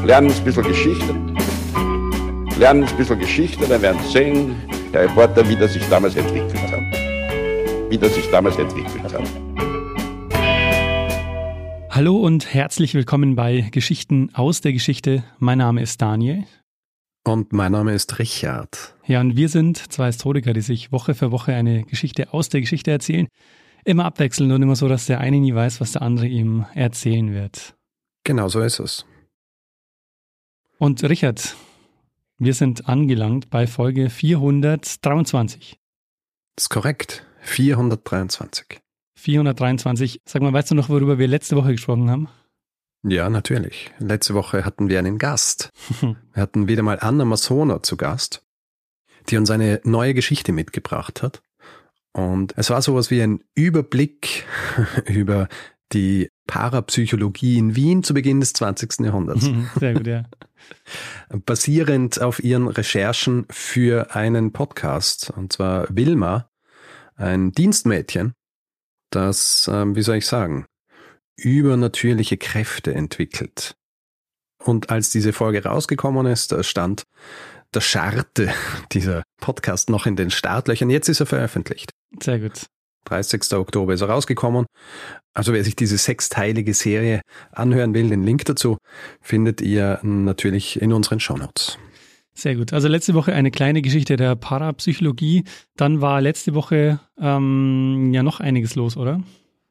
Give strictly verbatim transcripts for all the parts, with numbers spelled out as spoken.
lernen ein bisschen Geschichte. Lernen ein bisschen Geschichte, dann werden Sie sehen, der Reporter, wie das sich damals entwickelt hat. Wie das sich damals entwickelt hat. Hallo und herzlich willkommen bei Geschichten aus der Geschichte. Mein Name ist Daniel. Und mein Name ist Richard. Ja, und wir sind zwei Historiker, die sich Woche für Woche eine Geschichte aus der Geschichte erzählen. Immer abwechselnd und immer so, dass der eine nie weiß, was der andere ihm erzählen wird. Genau so ist es. Und Richard, wir sind angelangt bei Folge vierhundertdreiundzwanzig. Das ist korrekt. vierhundertdreiundzwanzig. vierhundertdreiundzwanzig. Sag mal, weißt du noch, worüber wir letzte Woche gesprochen haben? Ja, natürlich. Letzte Woche hatten wir einen Gast. Wir hatten wieder mal Anna Massoner zu Gast, die uns eine neue Geschichte mitgebracht hat. Und es war sowas wie ein Überblick über die Parapsychologie in Wien zu Beginn des zwanzigsten Jahrhunderts. Sehr gut, ja. Basierend auf ihren Recherchen für einen Podcast, und zwar Wilma, ein Dienstmädchen, das, ähm, wie soll ich sagen, übernatürliche Kräfte entwickelt. Und als diese Folge rausgekommen ist, da stand der Scharte dieser Podcast noch in den Startlöchern. Jetzt ist er veröffentlicht. Sehr gut. dreißigsten Oktober ist er rausgekommen. Also wer sich diese sechsteilige Serie anhören will, den Link dazu findet ihr natürlich in unseren Shownotes. Sehr gut. Also letzte Woche eine kleine Geschichte der Parapsychologie. Dann war letzte Woche ähm, ja noch einiges los, oder?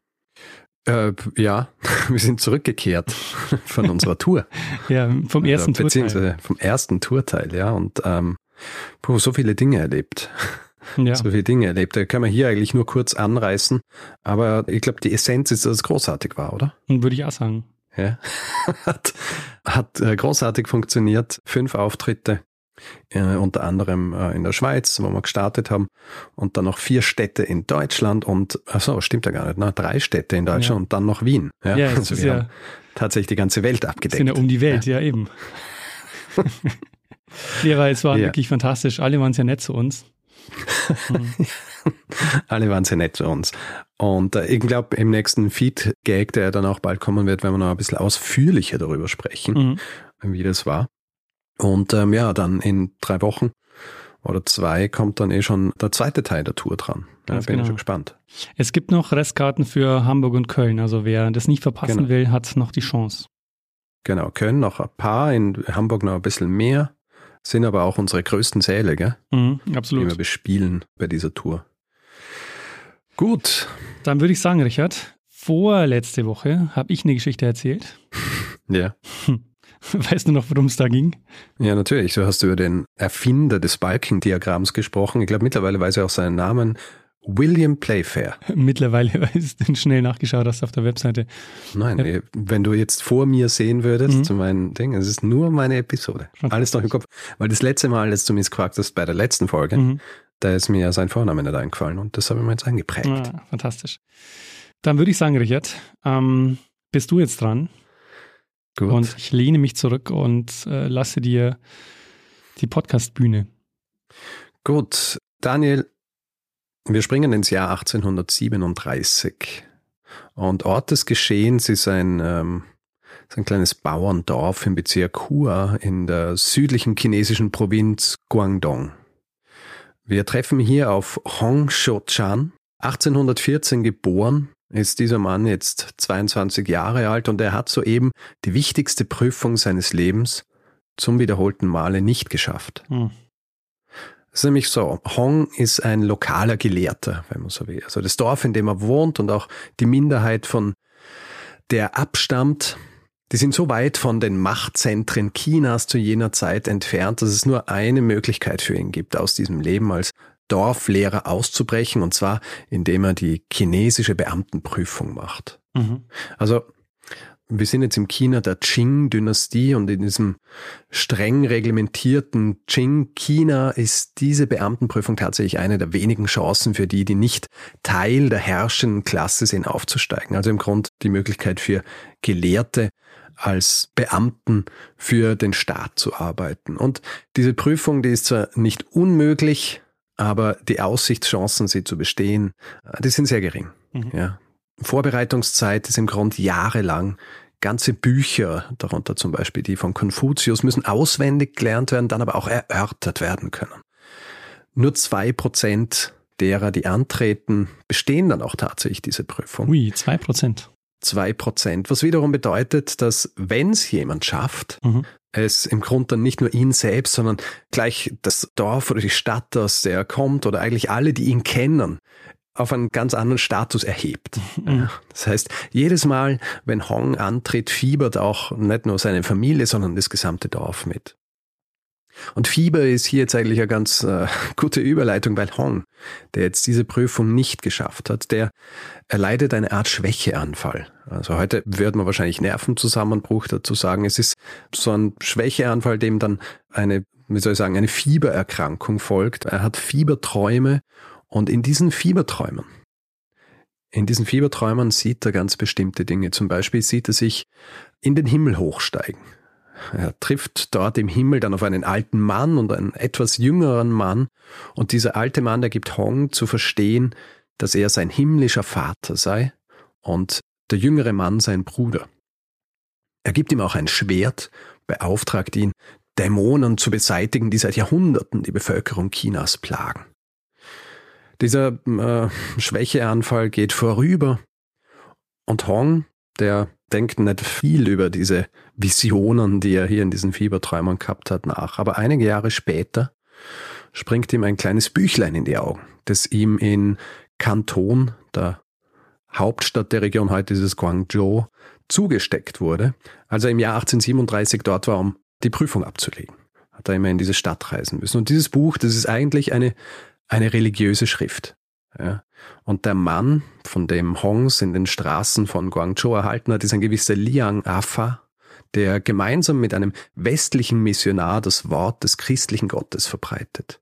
Äh, ja, wir sind zurückgekehrt von unserer Tour. Ja, vom ersten also, Tourteil. Beziehungsweise vom ersten Tourteil, ja. Und ähm, puh, so viele Dinge erlebt. Ja. So viele Dinge erlebt. Da können wir hier eigentlich nur kurz anreißen. Aber ich glaube, die Essenz ist, dass es großartig war, oder? Würde ich auch sagen. Ja. hat hat äh, großartig funktioniert. Fünf Auftritte. Äh, unter anderem äh, in der Schweiz, wo wir gestartet haben, und dann noch vier Städte in Deutschland und, achso, stimmt ja gar nicht, ne? drei Städte in Deutschland, ja. Und dann noch Wien. Ja, ja also wir ja, haben tatsächlich die ganze Welt abgedeckt. Sind ja um die Welt, ja, ja eben. Ja, weil es war ja. wirklich fantastisch. Alle waren sehr nett zu uns. Mhm. Alle waren sehr nett zu uns. Und äh, ich glaube, im nächsten Feed-Gag, der dann auch bald kommen wird, werden wir noch ein bisschen ausführlicher darüber sprechen, mhm. wie das war. Und ähm, ja, dann in drei Wochen oder zwei kommt dann eh schon der zweite Teil der Tour dran. Da ja, bin genau. ich schon gespannt. Es gibt noch Restkarten für Hamburg und Köln. Also wer das nicht verpassen genau. will, hat noch die Chance. Genau, Köln noch ein paar, in Hamburg noch ein bisschen mehr. Sind aber auch unsere größten Säle, gell? Mhm, absolut. Die wir bespielen bei dieser Tour. Gut. Dann würde ich sagen, Richard, vorletzte Woche habe ich eine Geschichte erzählt. Ja. Weißt du noch, worum es da ging? Ja, natürlich. Du hast über den Erfinder des Balkendiagramms gesprochen. Ich glaube, mittlerweile weiß er auch seinen Namen. William Playfair. Mittlerweile ist du schnell nachgeschaut hast auf der Webseite. Nein, ja. Wenn du jetzt vor mir sehen würdest, mhm. zu meinem Ding, es ist nur meine Episode. Alles noch im Kopf. Weil das letzte Mal, als du mich gefragt hast, bei der letzten Folge, mhm. da ist mir ja sein Vorname nicht eingefallen und das habe ich mir jetzt eingeprägt. Ah, fantastisch. Dann würde ich sagen, Richard, ähm, bist du jetzt dran? Gut. Und ich lehne mich zurück und äh, lasse dir die Podcast-Bühne. Gut, Daniel, wir springen ins Jahr achtzehnhundertsiebenunddreißig und Ort des Geschehens ist ein, ähm, ist ein kleines Bauerndorf im Bezirk Hua in der südlichen chinesischen Provinz Guangdong. Wir treffen hier auf Hong Xiuchan, achtzehnhundertvierzehn geboren, ist dieser Mann jetzt zweiundzwanzig Jahre alt und er hat soeben die wichtigste Prüfung seines Lebens zum wiederholten Male nicht geschafft. Hm. Es ist nämlich so, Hong ist ein lokaler Gelehrter, wenn man so will. Also das Dorf, in dem er wohnt und auch die Minderheit, von der er abstammt, die sind so weit von den Machtzentren Chinas zu jener Zeit entfernt, dass es nur eine Möglichkeit für ihn gibt, aus diesem Leben als Dorflehrer auszubrechen, und zwar indem er die chinesische Beamtenprüfung macht. Mhm. Also wir sind jetzt im China der Qing-Dynastie und in diesem streng reglementierten Qing-China ist diese Beamtenprüfung tatsächlich eine der wenigen Chancen für die, die nicht Teil der herrschenden Klasse sind, aufzusteigen. Also im Grunde die Möglichkeit für Gelehrte als Beamten für den Staat zu arbeiten. Und diese Prüfung, die ist zwar nicht unmöglich, aber die Aussichtschancen, sie zu bestehen, die sind sehr gering. Mhm. Ja. Vorbereitungszeit ist im Grunde jahrelang ganze Bücher, darunter zum Beispiel die von Konfuzius, müssen auswendig gelernt werden, dann aber auch erörtert werden können. Nur zwei Prozent derer, die antreten, bestehen dann auch tatsächlich diese Prüfung. Ui, zwei Prozent. Zwei Prozent, was wiederum bedeutet, dass wenn es jemand schafft, mhm. es im Grunde dann nicht nur ihn selbst, sondern gleich das Dorf oder die Stadt, aus der er kommt oder eigentlich alle, die ihn kennen, auf einen ganz anderen Status erhebt. Mhm. Das heißt, jedes Mal, wenn Hong antritt, fiebert auch nicht nur seine Familie, sondern das gesamte Dorf mit. Und Fieber ist hier jetzt eigentlich eine ganz äh, gute Überleitung, weil Hong, der jetzt diese Prüfung nicht geschafft hat, der erleidet eine Art Schwächeanfall. Also heute würde man wahrscheinlich Nervenzusammenbruch dazu sagen. Es ist so ein Schwächeanfall, dem dann eine, wie soll ich sagen, eine Fiebererkrankung folgt. Er hat Fieberträume und in diesen Fieberträumen, in diesen Fieberträumen sieht er ganz bestimmte Dinge. Zum Beispiel sieht er sich in den Himmel hochsteigen. Er trifft dort im Himmel dann auf einen alten Mann und einen etwas jüngeren Mann. Und dieser alte Mann, der gibt Hong zu verstehen, dass er sein himmlischer Vater sei und der jüngere Mann sein Bruder. Er gibt ihm auch ein Schwert, beauftragt ihn, Dämonen zu beseitigen, die seit Jahrhunderten die Bevölkerung Chinas plagen. Dieser äh, Schwächeanfall geht vorüber und Hong, der denkt nicht viel über diese Visionen, die er hier in diesen Fieberträumen gehabt hat, nach. Aber einige Jahre später springt ihm ein kleines Büchlein in die Augen, das ihm in Kanton, der Hauptstadt der Region, heute ist es Guangzhou, zugesteckt wurde, als er im Jahr achtzehnhundertsiebenunddreißig dort war, um die Prüfung abzulegen. Hat er immer in diese Stadt reisen müssen. Und dieses Buch, das ist eigentlich eine, eine religiöse Schrift. Ja. Und der Mann, von dem Hongs in den Straßen von Guangzhou erhalten hat, ist ein gewisser Liang Afa, der gemeinsam mit einem westlichen Missionar das Wort des christlichen Gottes verbreitet.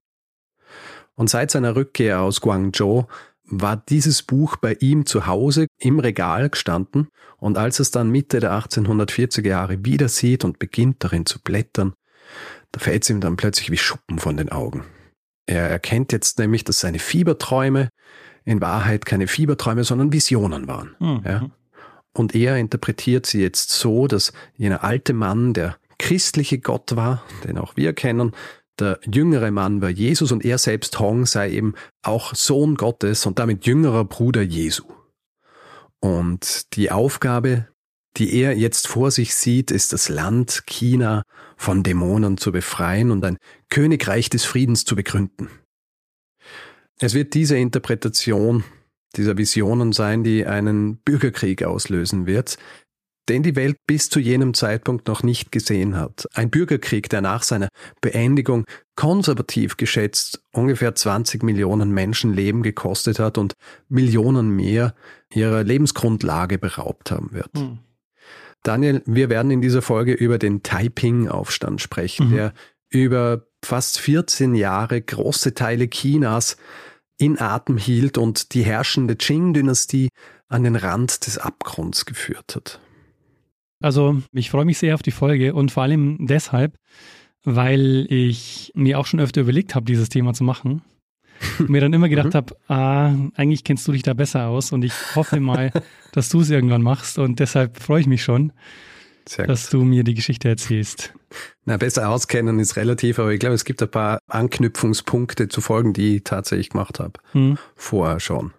Und seit seiner Rückkehr aus Guangzhou war dieses Buch bei ihm zu Hause im Regal gestanden, und als er es dann Mitte der achtzehnhundertvierziger Jahre wieder sieht und beginnt darin zu blättern, da fällt es ihm dann plötzlich wie Schuppen von den Augen. Er erkennt jetzt nämlich, dass seine Fieberträume in Wahrheit keine Fieberträume, sondern Visionen waren. Mhm. Ja? Und er interpretiert sie jetzt so, dass jener alte Mann der christliche Gott war, den auch wir kennen, der jüngere Mann war Jesus und er selbst, Hong, sei eben auch Sohn Gottes und damit jüngerer Bruder Jesu. Und die Aufgabe, die er jetzt vor sich sieht, ist das Land China von Dämonen zu befreien und ein Königreich des Friedens zu begründen. Es wird diese Interpretation dieser Visionen sein, die einen Bürgerkrieg auslösen wird, den die Welt bis zu jenem Zeitpunkt noch nicht gesehen hat. Ein Bürgerkrieg, der nach seiner Beendigung konservativ geschätzt ungefähr zwanzig Millionen Menschenleben gekostet hat und Millionen mehr ihrer Lebensgrundlage beraubt haben wird. Mhm. Daniel, wir werden in dieser Folge über den Taiping-Aufstand sprechen, mhm. der über fast vierzehn Jahre große Teile Chinas in Atem hielt und die herrschende Qing-Dynastie an den Rand des Abgrunds geführt hat. Also ich freue mich sehr auf die Folge und vor allem deshalb, weil ich mir auch schon öfter überlegt habe, dieses Thema zu machen. Und mir dann immer gedacht habe, ah, eigentlich kennst du dich da besser aus und ich hoffe mal, dass du es irgendwann machst und deshalb freue ich mich schon, dass du mir die Geschichte erzählst. Na, besser auskennen ist relativ, aber ich glaube, es gibt ein paar Anknüpfungspunkte zu Folgen, die ich tatsächlich gemacht habe. Hm. Vorher schon.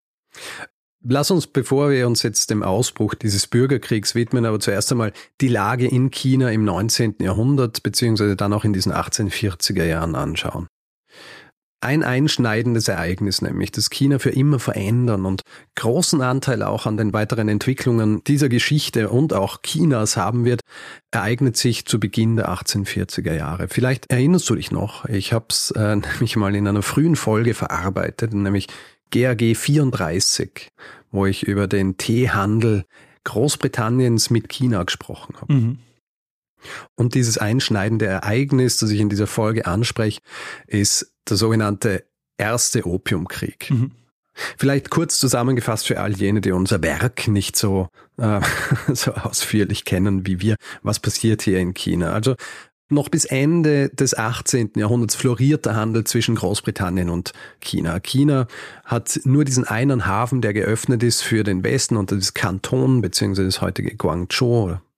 Lass uns, bevor wir uns jetzt dem Ausbruch dieses Bürgerkriegs widmen, aber zuerst einmal die Lage in China im neunzehnten Jahrhundert, beziehungsweise dann auch in diesen achtzehnhundertvierziger Jahren anschauen. Ein einschneidendes Ereignis nämlich, das China für immer verändern und großen Anteil auch an den weiteren Entwicklungen dieser Geschichte und auch Chinas haben wird, ereignet sich zu Beginn der achtzehnhundertvierziger Jahre. Vielleicht erinnerst du dich noch, ich habe es äh, nämlich mal in einer frühen Folge verarbeitet, nämlich G A G vierunddreißig, wo ich über den Teehandel Großbritanniens mit China gesprochen habe. Mhm. Und dieses einschneidende Ereignis, das ich in dieser Folge anspreche, ist der sogenannte Erste Opiumkrieg. Mhm. Vielleicht kurz zusammengefasst für all jene, die unser Werk nicht so, äh, so ausführlich kennen wie wir. Was passiert hier in China? Also noch bis Ende des achtzehnten Jahrhunderts floriert der Handel zwischen Großbritannien und China. China hat nur diesen einen Hafen, der geöffnet ist für den Westen, und das ist Kanton, beziehungsweise das heutige Guangzhou,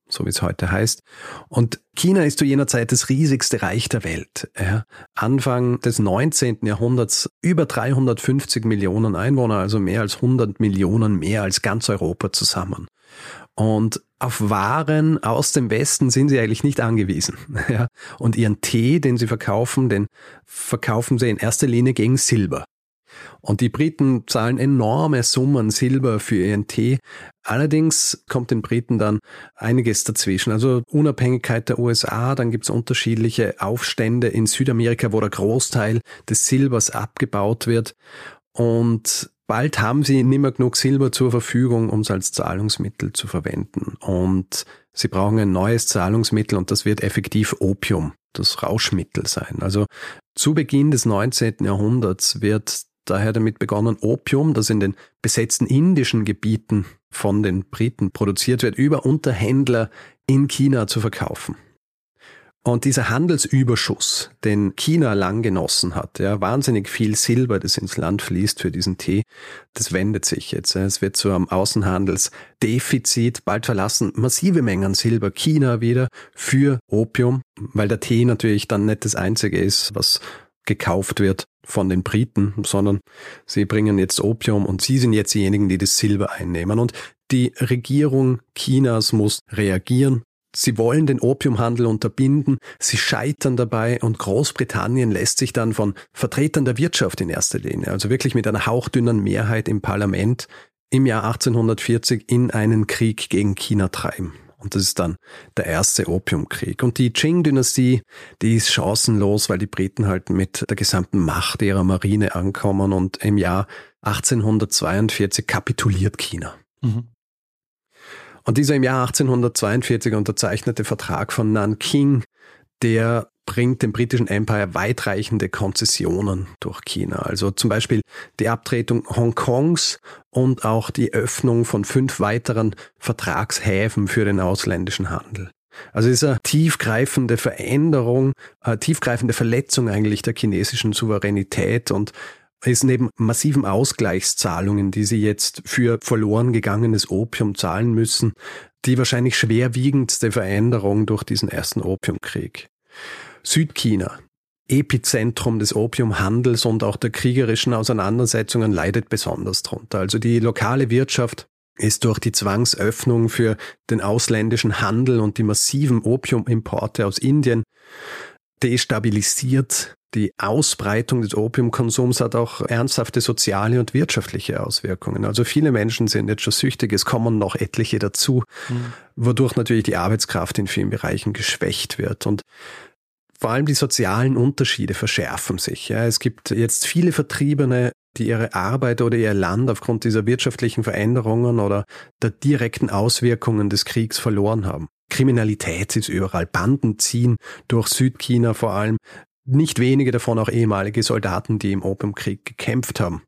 so wie es heute heißt. Und China ist zu jener Zeit das riesigste Reich der Welt. Ja, Anfang des neunzehnten Jahrhunderts über dreihundertfünfzig Millionen Einwohner, also mehr als hundert Millionen mehr als ganz Europa zusammen. Und auf Waren aus dem Westen sind sie eigentlich nicht angewiesen. Ja, und ihren Tee, den sie verkaufen, den verkaufen sie in erster Linie gegen Silber. Und die Briten zahlen enorme Summen Silber für ihren Tee. Allerdings kommt den Briten dann einiges dazwischen. Also Unabhängigkeit der U S A, dann gibt es unterschiedliche Aufstände in Südamerika, wo der Großteil des Silbers abgebaut wird. Und bald haben sie nicht mehr genug Silber zur Verfügung, um es als Zahlungsmittel zu verwenden. Und sie brauchen ein neues Zahlungsmittel und das wird effektiv Opium, das Rauschmittel sein. Also zu Beginn des neunzehnten Jahrhunderts wird daher damit begonnen, Opium, das in den besetzten indischen Gebieten von den Briten produziert wird, über Unterhändler in China zu verkaufen. Und dieser Handelsüberschuss, den China lang genossen hat, ja, wahnsinnig viel Silber, das ins Land fließt für diesen Tee, das wendet sich jetzt. Es wird zu einem Außenhandelsdefizit. Bald verlassen massive Mengen Silber China wieder für Opium, weil der Tee natürlich dann nicht das Einzige ist, was gekauft wird von den Briten, sondern sie bringen jetzt Opium und sie sind jetzt diejenigen, die das Silber einnehmen. Und die Regierung Chinas muss reagieren. Sie wollen den Opiumhandel unterbinden, sie scheitern dabei und Großbritannien lässt sich dann von Vertretern der Wirtschaft in erster Linie, also wirklich mit einer hauchdünnen Mehrheit im Parlament, im Jahr achtzehnhundertvierzig in einen Krieg gegen China treiben. Und das ist dann der erste Opiumkrieg. Und die Qing-Dynastie, die ist chancenlos, weil die Briten halt mit der gesamten Macht ihrer Marine ankommen und im Jahr achtzehnhundertzweiundvierzig kapituliert China. Mhm. Und dieser im Jahr achtzehnhundertzweiundvierzig unterzeichnete Vertrag von Nanking, der bringt dem britischen Empire weitreichende Konzessionen durch China. Also zum Beispiel die Abtretung Hongkongs und auch die Öffnung von fünf weiteren Vertragshäfen für den ausländischen Handel. Also es ist eine tiefgreifende Veränderung, eine tiefgreifende Verletzung eigentlich der chinesischen Souveränität und ist neben massiven Ausgleichszahlungen, die sie jetzt für verloren gegangenes Opium zahlen müssen, die wahrscheinlich schwerwiegendste Veränderung durch diesen ersten Opiumkrieg. Südchina, Epizentrum des Opiumhandels und auch der kriegerischen Auseinandersetzungen, leidet besonders drunter. Also die lokale Wirtschaft ist durch die Zwangsöffnung für den ausländischen Handel und die massiven Opiumimporte aus Indien destabilisiert. Die Ausbreitung des Opiumkonsums hat auch ernsthafte soziale und wirtschaftliche Auswirkungen. Also viele Menschen sind jetzt schon süchtig, es kommen noch etliche dazu, mhm. wodurch natürlich die Arbeitskraft in vielen Bereichen geschwächt wird. Und vor allem die sozialen Unterschiede verschärfen sich. Ja, es gibt jetzt viele Vertriebene, die ihre Arbeit oder ihr Land aufgrund dieser wirtschaftlichen Veränderungen oder der direkten Auswirkungen des Kriegs verloren haben. Kriminalität ist überall, Banden ziehen durch Südchina vor allem, nicht wenige davon auch ehemalige Soldaten, die im Opiumkrieg gekämpft haben.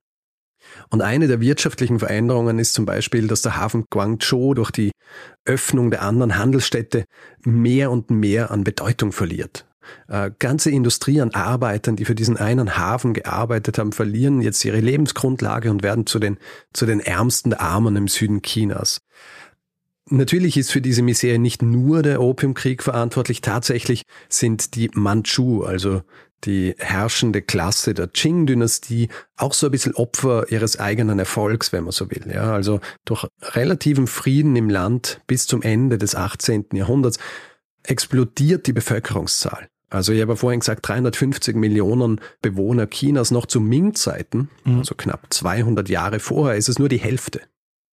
Und eine der wirtschaftlichen Veränderungen ist zum Beispiel, dass der Hafen Guangzhou durch die Öffnung der anderen Handelsstädte mehr und mehr an Bedeutung verliert. Äh, ganze Industrie an Arbeitern, die für diesen einen Hafen gearbeitet haben, verlieren jetzt ihre Lebensgrundlage und werden zu den, zu den ärmsten der Armen im Süden Chinas. Natürlich ist für diese Misere nicht nur der Opiumkrieg verantwortlich. Tatsächlich sind die Mandschu, also die herrschende Klasse der Qing-Dynastie, auch so ein bisschen Opfer ihres eigenen Erfolgs, wenn man so will. Ja, also durch relativen Frieden im Land bis zum Ende des achtzehnten Jahrhunderts explodiert die Bevölkerungszahl. Also ich habe vorhin gesagt, dreihundertfünfzig Millionen Bewohner Chinas noch zu Ming-Zeiten, mhm. also knapp zweihundert Jahre vorher, ist es nur die Hälfte.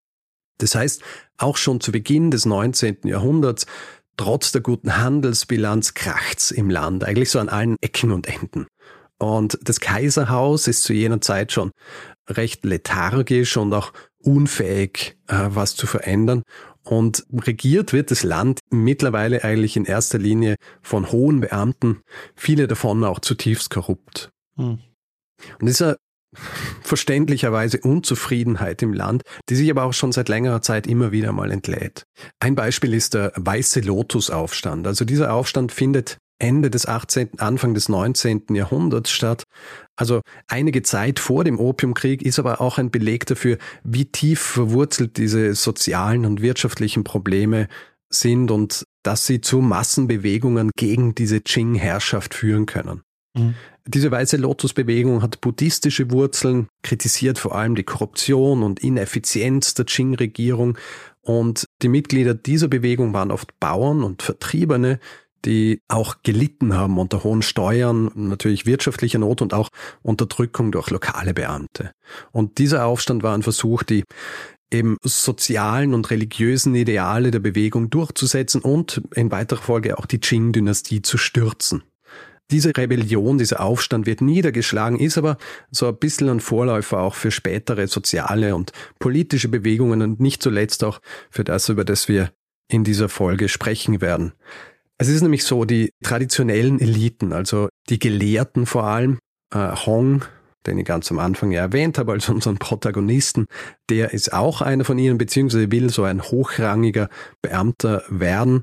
Das heißt, auch schon zu Beginn des neunzehnten Jahrhunderts, trotz der guten Handelsbilanz, kracht's im Land, eigentlich so an allen Ecken und Enden. Und das Kaiserhaus ist zu jener Zeit schon recht lethargisch und auch unfähig, was zu verändern. Und regiert wird das Land mittlerweile eigentlich in erster Linie von hohen Beamten, viele davon auch zutiefst korrupt. Hm. Und dieser verständlicherweise Unzufriedenheit im Land, die sich aber auch schon seit längerer Zeit immer wieder mal entlädt. Ein Beispiel ist der Weiße Lotus-Aufstand. Also dieser Aufstand findet Ende des achtzehnten, Anfang des neunzehnten Jahrhunderts statt. Also einige Zeit vor dem Opiumkrieg, ist aber auch ein Beleg dafür, wie tief verwurzelt diese sozialen und wirtschaftlichen Probleme sind und dass sie zu Massenbewegungen gegen diese Qing-Herrschaft führen können. Mhm. Diese Weiße Lotus-Bewegung hat buddhistische Wurzeln, kritisiert vor allem die Korruption und Ineffizienz der Qing-Regierung, und die Mitglieder dieser Bewegung waren oft Bauern und Vertriebene, die auch gelitten haben unter hohen Steuern, natürlich wirtschaftlicher Not und auch Unterdrückung durch lokale Beamte. Und dieser Aufstand war ein Versuch, die eben sozialen und religiösen Ideale der Bewegung durchzusetzen und in weiterer Folge auch die Qing-Dynastie zu stürzen. Diese Rebellion, dieser Aufstand wird niedergeschlagen, ist aber so ein bisschen ein Vorläufer auch für spätere soziale und politische Bewegungen und nicht zuletzt auch für das, über das wir in dieser Folge sprechen werden. Es ist nämlich so, die traditionellen Eliten, also die Gelehrten vor allem, äh, Hong, den ich ganz am Anfang ja erwähnt habe, als unseren Protagonisten, der ist auch einer von ihnen, beziehungsweise will so ein hochrangiger Beamter werden.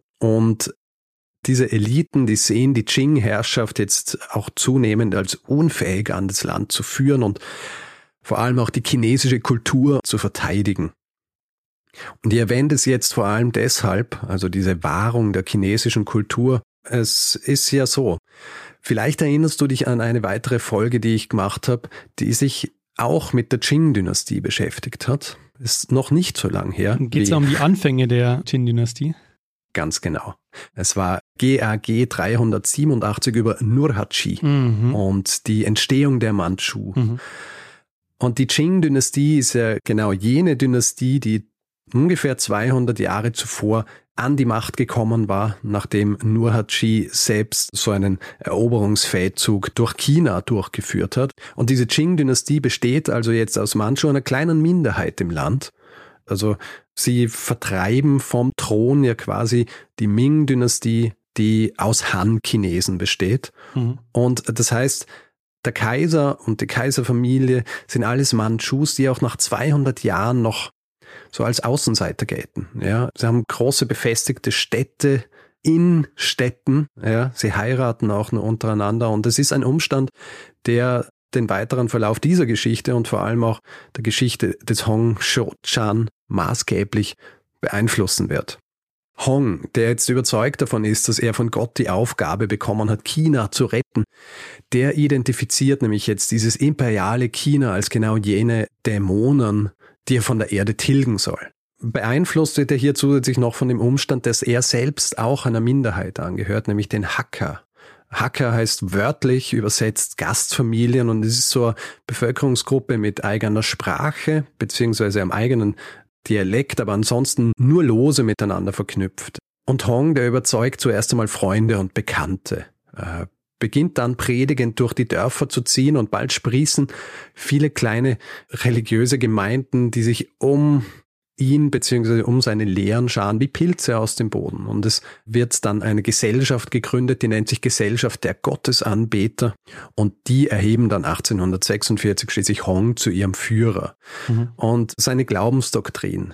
Und diese Eliten, die sehen die Qing-Herrschaft jetzt auch zunehmend als unfähig an das Land zu führen und vor allem auch die chinesische Kultur zu verteidigen. Und ich erwähne es jetzt vor allem deshalb, also diese Wahrung der chinesischen Kultur. Es ist ja so, vielleicht erinnerst du dich an eine weitere Folge, die ich gemacht habe, die sich auch mit der Qing-Dynastie beschäftigt hat. Ist noch nicht so lang her. Geht es um die Anfänge der Qing-Dynastie? Ganz genau. Es war G A G dreihundertsiebenundachtzig über Nurhaci mhm. und die Entstehung der Mandschu. Mhm. Und die Qing-Dynastie ist ja genau jene Dynastie, die ungefähr zweihundert Jahre zuvor an die Macht gekommen war, nachdem Nurhaci selbst so einen Eroberungsfeldzug durch China durchgeführt hat. Und diese Qing-Dynastie besteht also jetzt aus Mandschu, einer kleinen Minderheit im Land. Also sie vertreiben vom Thron ja quasi die Ming-Dynastie, die aus Han-Chinesen besteht. Mhm. Und das heißt, der Kaiser und die Kaiserfamilie sind alles Mandschus, die auch nach zweihundert Jahren noch so als Außenseiter gelten. Ja, sie haben große befestigte Städte in Städten. Ja, sie heiraten auch nur untereinander. Und es ist ein Umstand, der den weiteren Verlauf dieser Geschichte und vor allem auch der Geschichte des Hong Xiuquan maßgeblich beeinflussen wird. Hong, der jetzt überzeugt davon ist, dass er von Gott die Aufgabe bekommen hat, China zu retten, der identifiziert nämlich jetzt dieses imperiale China als genau jene Dämonen, die er von der Erde tilgen soll. Beeinflusst wird er hier zusätzlich noch von dem Umstand, dass er selbst auch einer Minderheit angehört, nämlich den Hakka. Hakka heißt wörtlich übersetzt Gastfamilien und es ist so eine Bevölkerungsgruppe mit eigener Sprache beziehungsweise einem eigenen Dialekt, aber ansonsten nur lose miteinander verknüpft. Und Hong, der überzeugt zuerst einmal Freunde und Bekannte, äh, beginnt dann predigend durch die Dörfer zu ziehen und bald sprießen viele kleine religiöse Gemeinden, die sich um ihn bzw. um seine Lehren scharen wie Pilze aus dem Boden. Und es wird dann eine Gesellschaft gegründet, die nennt sich Gesellschaft der Gottesanbeter. Und die erheben dann achtzehnhundertsechsundvierzig schließlich Hong zu ihrem Führer. Mhm. Und seine Glaubensdoktrin.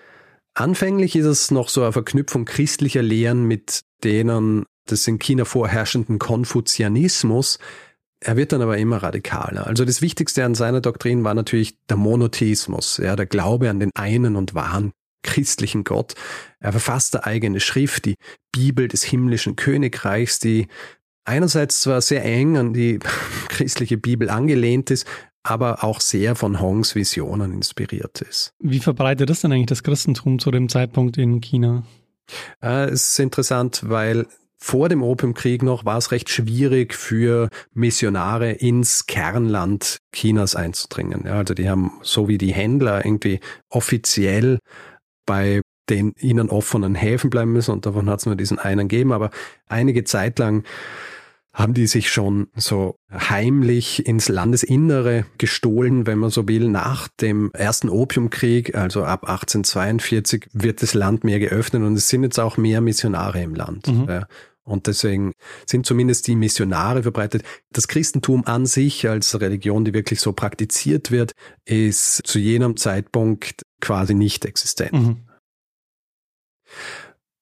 Anfänglich ist es noch so eine Verknüpfung christlicher Lehren mit denen des in China vorherrschenden Konfuzianismus. Er wird dann aber immer radikaler. Also das Wichtigste an seiner Doktrin war natürlich der Monotheismus, ja, der Glaube an den einen und wahren christlichen Gott. Er verfasst eine eigene Schrift, die Bibel des himmlischen Königreichs, die einerseits zwar sehr eng an die christliche Bibel angelehnt ist, aber auch sehr von Hongs Visionen inspiriert ist. Wie verbreitet ist denn eigentlich das Christentum zu dem Zeitpunkt in China? Äh, es ist interessant, weil vor dem Opiumkrieg noch war es recht schwierig für Missionare ins Kernland Chinas einzudringen. Ja, also die haben so wie die Händler irgendwie offiziell bei den ihnen offenen Häfen bleiben müssen und davon hat es nur diesen einen gegeben, aber einige Zeit lang haben die sich schon so heimlich ins Landesinnere gestohlen, wenn man so will. Nach dem ersten Opiumkrieg, also ab achtzehnhundertzweiundvierzig, wird das Land mehr geöffnet und es sind jetzt auch mehr Missionare im Land. Mhm. Ja. Und deswegen sind zumindest die Missionare verbreitet. Das Christentum an sich als Religion, die wirklich so praktiziert wird, ist zu jenem Zeitpunkt quasi nicht existent. Mhm.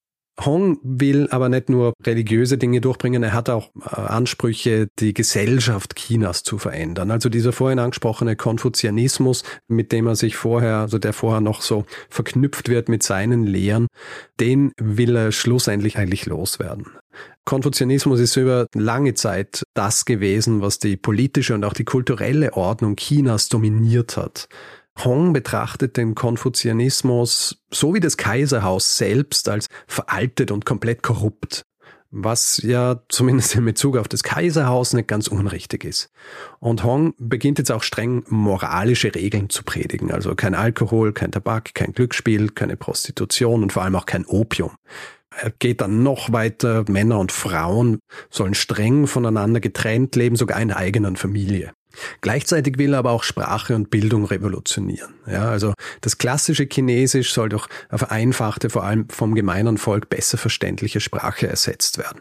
Hong will aber nicht nur religiöse Dinge durchbringen, er hat auch äh, Ansprüche, die Gesellschaft Chinas zu verändern. Also dieser vorhin angesprochene Konfuzianismus, mit dem er sich vorher, also der vorher noch so verknüpft wird mit seinen Lehren, den will er schlussendlich eigentlich loswerden. Konfuzianismus ist über lange Zeit das gewesen, was die politische und auch die kulturelle Ordnung Chinas dominiert hat. Hong betrachtet den Konfuzianismus so wie das Kaiserhaus selbst als veraltet und komplett korrupt, was ja zumindest in Bezug auf das Kaiserhaus nicht ganz unrichtig ist. Und Hong beginnt jetzt auch streng moralische Regeln zu predigen, also kein Alkohol, kein Tabak, kein Glücksspiel, keine Prostitution und vor allem auch kein Opium. Er geht dann noch weiter, Männer und Frauen sollen streng voneinander getrennt leben, sogar in der eigenen Familie. Gleichzeitig will er aber auch Sprache und Bildung revolutionieren. Ja, also das klassische Chinesisch soll durch eine vereinfachte, vor allem vom gemeinen Volk besser verständliche Sprache ersetzt werden.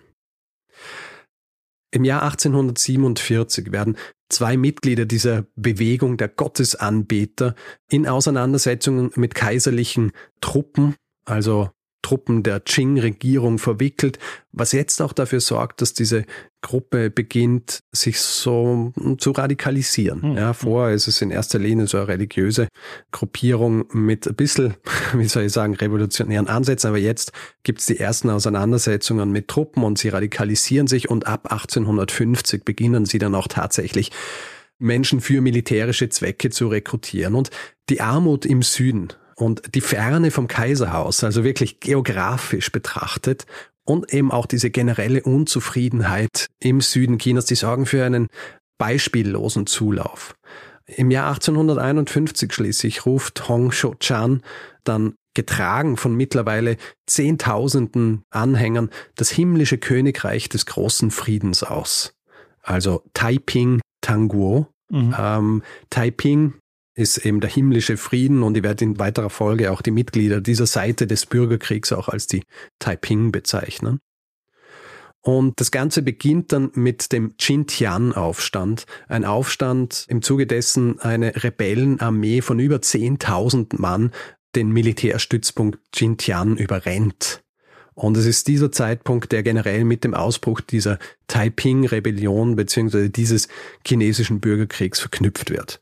Im Jahr achtzehnhundertsiebenundvierzig werden zwei Mitglieder dieser Bewegung der Gottesanbeter in Auseinandersetzungen mit kaiserlichen Truppen, also Truppen der Qing-Regierung verwickelt, was jetzt auch dafür sorgt, dass diese Gruppe beginnt, sich so zu radikalisieren. Mhm. Ja, vorher ist es in erster Linie so eine religiöse Gruppierung mit ein bisschen, wie soll ich sagen, revolutionären Ansätzen, aber jetzt gibt es die ersten Auseinandersetzungen mit Truppen und sie radikalisieren sich und ab achtzehnhundertfünfzig beginnen sie dann auch tatsächlich Menschen für militärische Zwecke zu rekrutieren. Und die Armut im Süden und die Ferne vom Kaiserhaus, also wirklich geografisch betrachtet, und eben auch diese generelle Unzufriedenheit im Süden Chinas, die sorgen für einen beispiellosen Zulauf. Im Jahr achtzehnhunderteinundfünfzig schließlich ruft Hong Xiuquan dann getragen von mittlerweile Zehntausenden Anhängern das himmlische Königreich des großen Friedens aus. Also Taiping Tanguo. Mhm. Ähm, Taiping ist eben der himmlische Frieden und ich werde in weiterer Folge auch die Mitglieder dieser Seite des Bürgerkriegs auch als die Taiping bezeichnen. Und das Ganze beginnt dann mit dem Xintian-Aufstand, ein Aufstand, im Zuge dessen eine Rebellenarmee von über zehntausend Mann den Militärstützpunkt Xintian überrennt. Und es ist dieser Zeitpunkt, der generell mit dem Ausbruch dieser Taiping-Rebellion bzw. dieses chinesischen Bürgerkriegs verknüpft wird.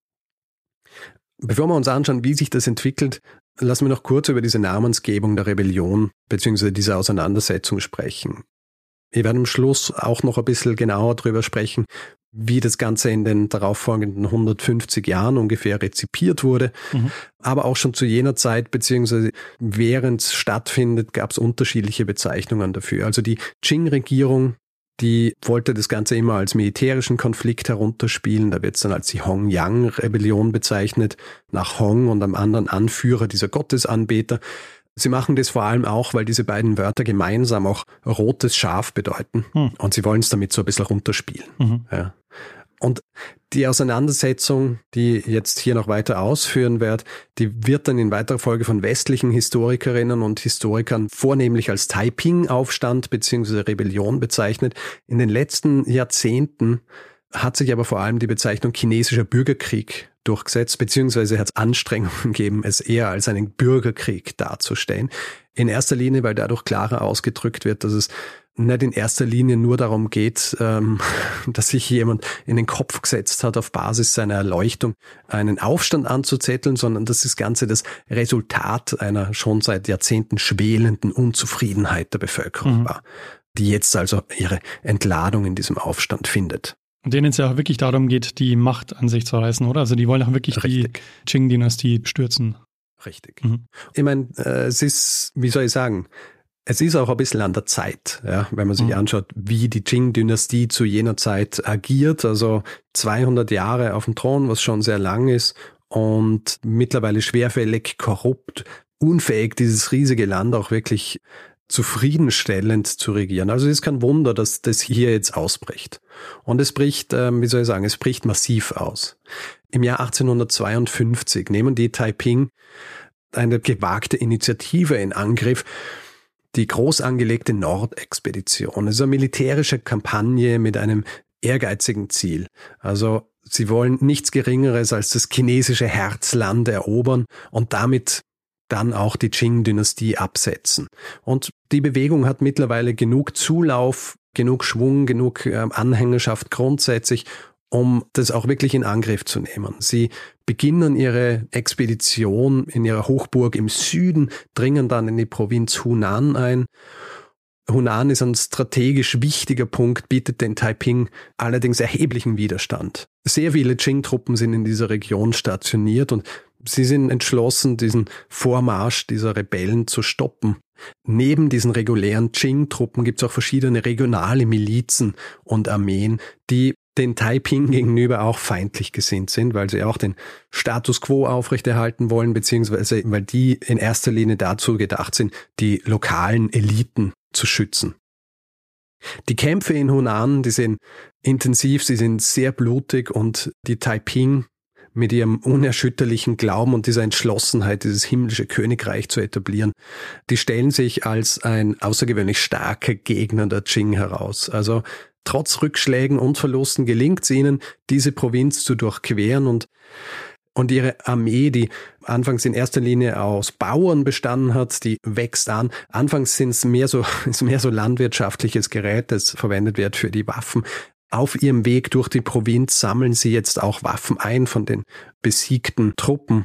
Bevor wir uns anschauen, wie sich das entwickelt, lassen wir noch kurz über diese Namensgebung der Rebellion bzw. diese Auseinandersetzung sprechen. Ich werde am Schluss auch noch ein bisschen genauer darüber sprechen, wie das Ganze in den darauffolgenden hundertfünfzig Jahren ungefähr rezipiert wurde. Mhm. Aber auch schon zu jener Zeit bzw. während es stattfindet, gab es unterschiedliche Bezeichnungen dafür. Also die Qing-Regierung, die wollte das Ganze immer als militärischen Konflikt herunterspielen. Da wird es dann als die Hongyang-Rebellion bezeichnet, nach Hong und einem anderen Anführer dieser Gottesanbeter. Sie machen das vor allem auch, weil diese beiden Wörter gemeinsam auch rotes Schaf bedeuten. Hm. Und sie wollen es damit so ein bisschen runterspielen. Mhm. Ja. Und die Auseinandersetzung, die ich jetzt hier noch weiter ausführen werde, die wird dann in weiterer Folge von westlichen Historikerinnen und Historikern vornehmlich als Taiping-Aufstand bzw. Rebellion bezeichnet. In den letzten Jahrzehnten hat sich aber vor allem die Bezeichnung chinesischer Bürgerkrieg durchgesetzt, beziehungsweise hat es Anstrengungen gegeben, es eher als einen Bürgerkrieg darzustellen. In erster Linie, weil dadurch klarer ausgedrückt wird, dass es nicht in erster Linie nur darum geht, ähm, dass sich jemand in den Kopf gesetzt hat, auf Basis seiner Erleuchtung einen Aufstand anzuzetteln, sondern dass das Ganze das Resultat einer schon seit Jahrzehnten schwelenden Unzufriedenheit der Bevölkerung mhm. war, die jetzt also ihre Entladung in diesem Aufstand findet. Und denen es ja auch wirklich darum geht, die Macht an sich zu reißen, oder? Also die wollen auch wirklich Richtig. die Qing-Dynastie stürzen. Richtig. Mhm. Ich meine, äh, es ist, wie soll ich sagen, es ist auch ein bisschen an der Zeit, ja, wenn man sich mhm. anschaut, wie die Qing-Dynastie zu jener Zeit agiert. Also zweihundert Jahre auf dem Thron, was schon sehr lang ist und mittlerweile schwerfällig, korrupt, unfähig, dieses riesige Land auch wirklich zufriedenstellend zu regieren. Also es ist kein Wunder, dass das hier jetzt ausbricht. Und es bricht, ähm, wie soll ich sagen, es bricht massiv aus. Im Jahr achtzehnhundertzweiundfünfzig nehmen die Taiping eine gewagte Initiative in Angriff, die groß angelegte Nordexpedition. Es ist eine militärische Kampagne mit einem ehrgeizigen Ziel. Also sie wollen nichts Geringeres als das chinesische Herzland erobern und damit dann auch die Qing-Dynastie absetzen. Und die Bewegung hat mittlerweile genug Zulauf, genug Schwung, genug äh, Anhängerschaft grundsätzlich, um das auch wirklich in Angriff zu nehmen. Sie beginnen ihre Expedition in ihrer Hochburg im Süden, dringen dann in die Provinz Hunan ein. Hunan ist ein strategisch wichtiger Punkt, bietet den Taiping allerdings erheblichen Widerstand. Sehr viele Qing-Truppen sind in dieser Region stationiert und sie sind entschlossen, diesen Vormarsch dieser Rebellen zu stoppen. Neben diesen regulären Qing-Truppen gibt es auch verschiedene regionale Milizen und Armeen, die den Taiping gegenüber auch feindlich gesinnt sind, weil sie auch den Status quo aufrechterhalten wollen, beziehungsweise weil die in erster Linie dazu gedacht sind, die lokalen Eliten zu schützen. Die Kämpfe in Hunan, die sind intensiv, sie sind sehr blutig und die Taiping mit ihrem unerschütterlichen Glauben und dieser Entschlossenheit, dieses himmlische Königreich zu etablieren, die stellen sich als ein außergewöhnlich starker Gegner der Qing heraus. Also trotz Rückschlägen und Verlusten gelingt es ihnen, diese Provinz zu durchqueren und Und ihre Armee, die anfangs in erster Linie aus Bauern bestanden hat, die wächst an. Anfangs sind es mehr so, ist mehr so landwirtschaftliches Gerät, das verwendet wird für die Waffen. Auf ihrem Weg durch die Provinz sammeln sie jetzt auch Waffen ein von den besiegten Truppen.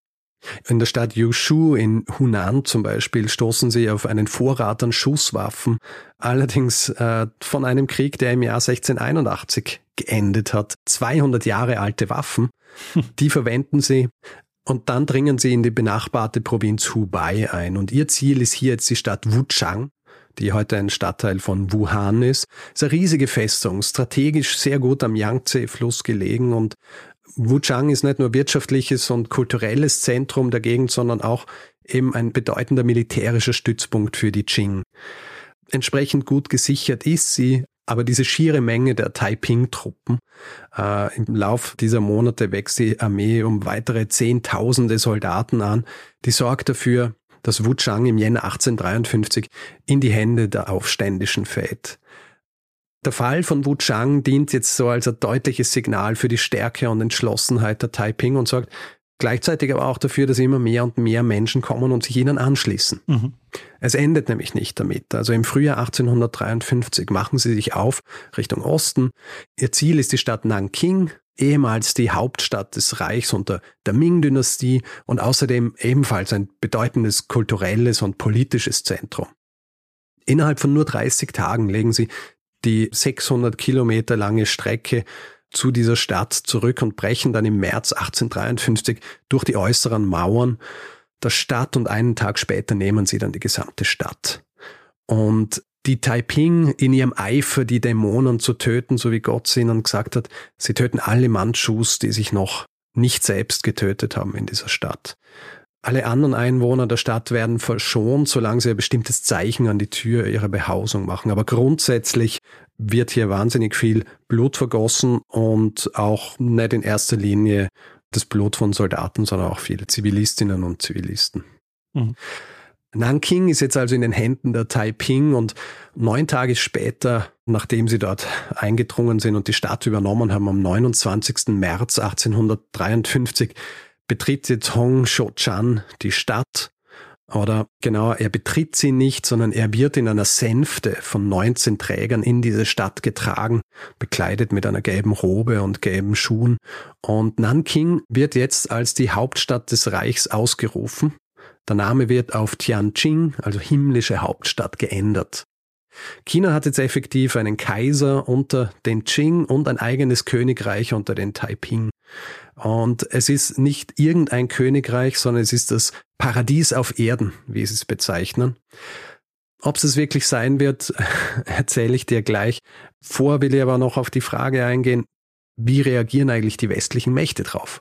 In der Stadt Yushu in Hunan zum Beispiel stoßen sie auf einen Vorrat an Schusswaffen, allerdings äh, von einem Krieg, der im Jahr sechzehnhunderteinundachtzig geendet hat. zweihundert Jahre alte Waffen, die verwenden sie und dann dringen sie in die benachbarte Provinz Hubei ein. Und ihr Ziel ist hier jetzt die Stadt Wuchang, die heute ein Stadtteil von Wuhan ist. Es ist eine riesige Festung, strategisch sehr gut am Yangtze-Fluss gelegen und Wuchang ist nicht nur wirtschaftliches und kulturelles Zentrum der Gegend, sondern auch eben ein bedeutender militärischer Stützpunkt für die Qing. Entsprechend gut gesichert ist sie, aber diese schiere Menge der Taiping-Truppen, äh, im Lauf dieser Monate wächst die Armee um weitere Zehntausende Soldaten an, die sorgt dafür, dass Wuchang im Jänner achtzehnhundertdreiundfünfzig in die Hände der Aufständischen fällt. Der Fall von Wuchang dient jetzt so als ein deutliches Signal für die Stärke und Entschlossenheit der Taiping und sorgt gleichzeitig aber auch dafür, dass immer mehr und mehr Menschen kommen und sich ihnen anschließen. Mhm. Es endet nämlich nicht damit. Also im Frühjahr achtzehnhundertdreiundfünfzig machen sie sich auf Richtung Osten. Ihr Ziel ist die Stadt Nanking, ehemals die Hauptstadt des Reichs unter der Ming-Dynastie und außerdem ebenfalls ein bedeutendes kulturelles und politisches Zentrum. Innerhalb von nur dreißig Tagen legen sie die sechshundert Kilometer lange Strecke zu dieser Stadt zurück und brechen dann im März achtzehnhundertdreiundfünfzig durch die äußeren Mauern der Stadt und einen Tag später nehmen sie dann die gesamte Stadt. Und die Taiping in ihrem Eifer, die Dämonen zu töten, so wie Gott sie ihnen gesagt hat, sie töten alle Mandschus, die sich noch nicht selbst getötet haben in dieser Stadt. Alle anderen Einwohner der Stadt werden verschont, solange sie ein bestimmtes Zeichen an die Tür ihrer Behausung machen. Aber grundsätzlich wird hier wahnsinnig viel Blut vergossen und auch nicht in erster Linie das Blut von Soldaten, sondern auch viele Zivilistinnen und Zivilisten. Mhm. Nanking ist jetzt also in den Händen der Taiping und neun Tage später, nachdem sie dort eingedrungen sind und die Stadt übernommen haben, am neunundzwanzigsten März achtzehnhundertdreiundfünfzig, betritt jetzt Hong Shou-chan die Stadt, oder genauer, er betritt sie nicht, sondern er wird in einer Sänfte von neunzehn Trägern in diese Stadt getragen, bekleidet mit einer gelben Robe und gelben Schuhen. Und Nanking wird jetzt als die Hauptstadt des Reichs ausgerufen. Der Name wird auf Tianjin, also himmlische Hauptstadt, geändert. China hat jetzt effektiv einen Kaiser unter den Qing und ein eigenes Königreich unter den Taiping. Und es ist nicht irgendein Königreich, sondern es ist das Paradies auf Erden, wie sie es bezeichnen. Ob es es wirklich sein wird, erzähle ich dir gleich. Vorher will ich aber noch auf die Frage eingehen, wie reagieren eigentlich die westlichen Mächte drauf?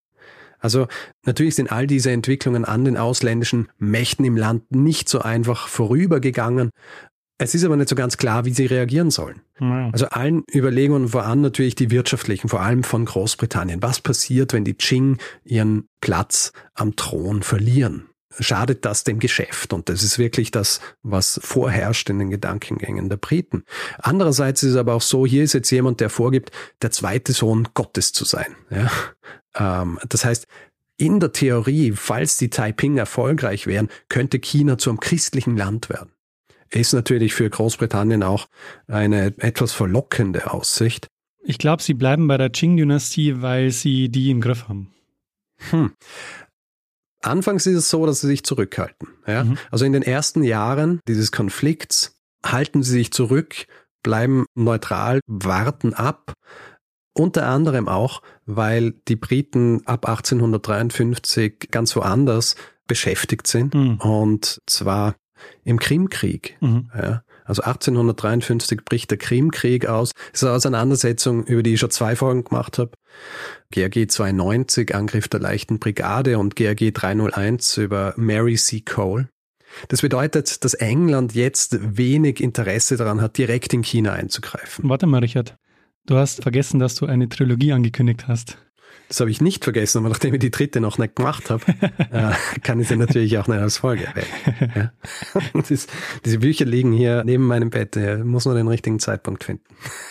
Also natürlich sind all diese Entwicklungen an den ausländischen Mächten im Land nicht so einfach vorübergegangen. Es ist aber nicht so ganz klar, wie sie reagieren sollen. Ja. Also allen Überlegungen voran natürlich die wirtschaftlichen, vor allem von Großbritannien. Was passiert, wenn die Qing ihren Platz am Thron verlieren? Schadet das dem Geschäft? Und das ist wirklich das, was vorherrscht in den Gedankengängen der Briten. Andererseits ist es aber auch so, hier ist jetzt jemand, der vorgibt, der zweite Sohn Gottes zu sein. Ja? Ähm, das heißt, In der Theorie, falls die Taiping erfolgreich wären, könnte China zu einem christlichen Land werden. Ist natürlich für Großbritannien auch eine etwas verlockende Aussicht. Ich glaube, sie bleiben bei der Qing-Dynastie, weil sie die im Griff haben. Hm. Anfangs ist es so, dass sie sich zurückhalten. Ja? Mhm. Also in den ersten Jahren dieses Konflikts halten sie sich zurück, bleiben neutral, warten ab. Unter anderem auch, weil die Briten ab achtzehnhundertdreiundfünfzig ganz woanders beschäftigt sind. Mhm. Und zwar im Krimkrieg. Mhm. Ja? Also achtzehnhundertdreiundfünfzig bricht der Krimkrieg aus. Das ist eine Auseinandersetzung, über die ich schon zwei Folgen gemacht habe. G R G zweihundertneunzig, Angriff der leichten Brigade, und G R G dreihunderteins über Mary C. Cole. Das bedeutet, dass England jetzt wenig Interesse daran hat, direkt in China einzugreifen. Warte mal, Richard. Du hast vergessen, dass du eine Trilogie angekündigt hast. Das habe ich nicht vergessen, aber nachdem ich die dritte noch nicht gemacht habe, äh, kann ich sie natürlich auch nicht als Folge erwähnen. Ja? Das, diese Bücher liegen hier neben meinem Bett, da muss man den richtigen Zeitpunkt finden.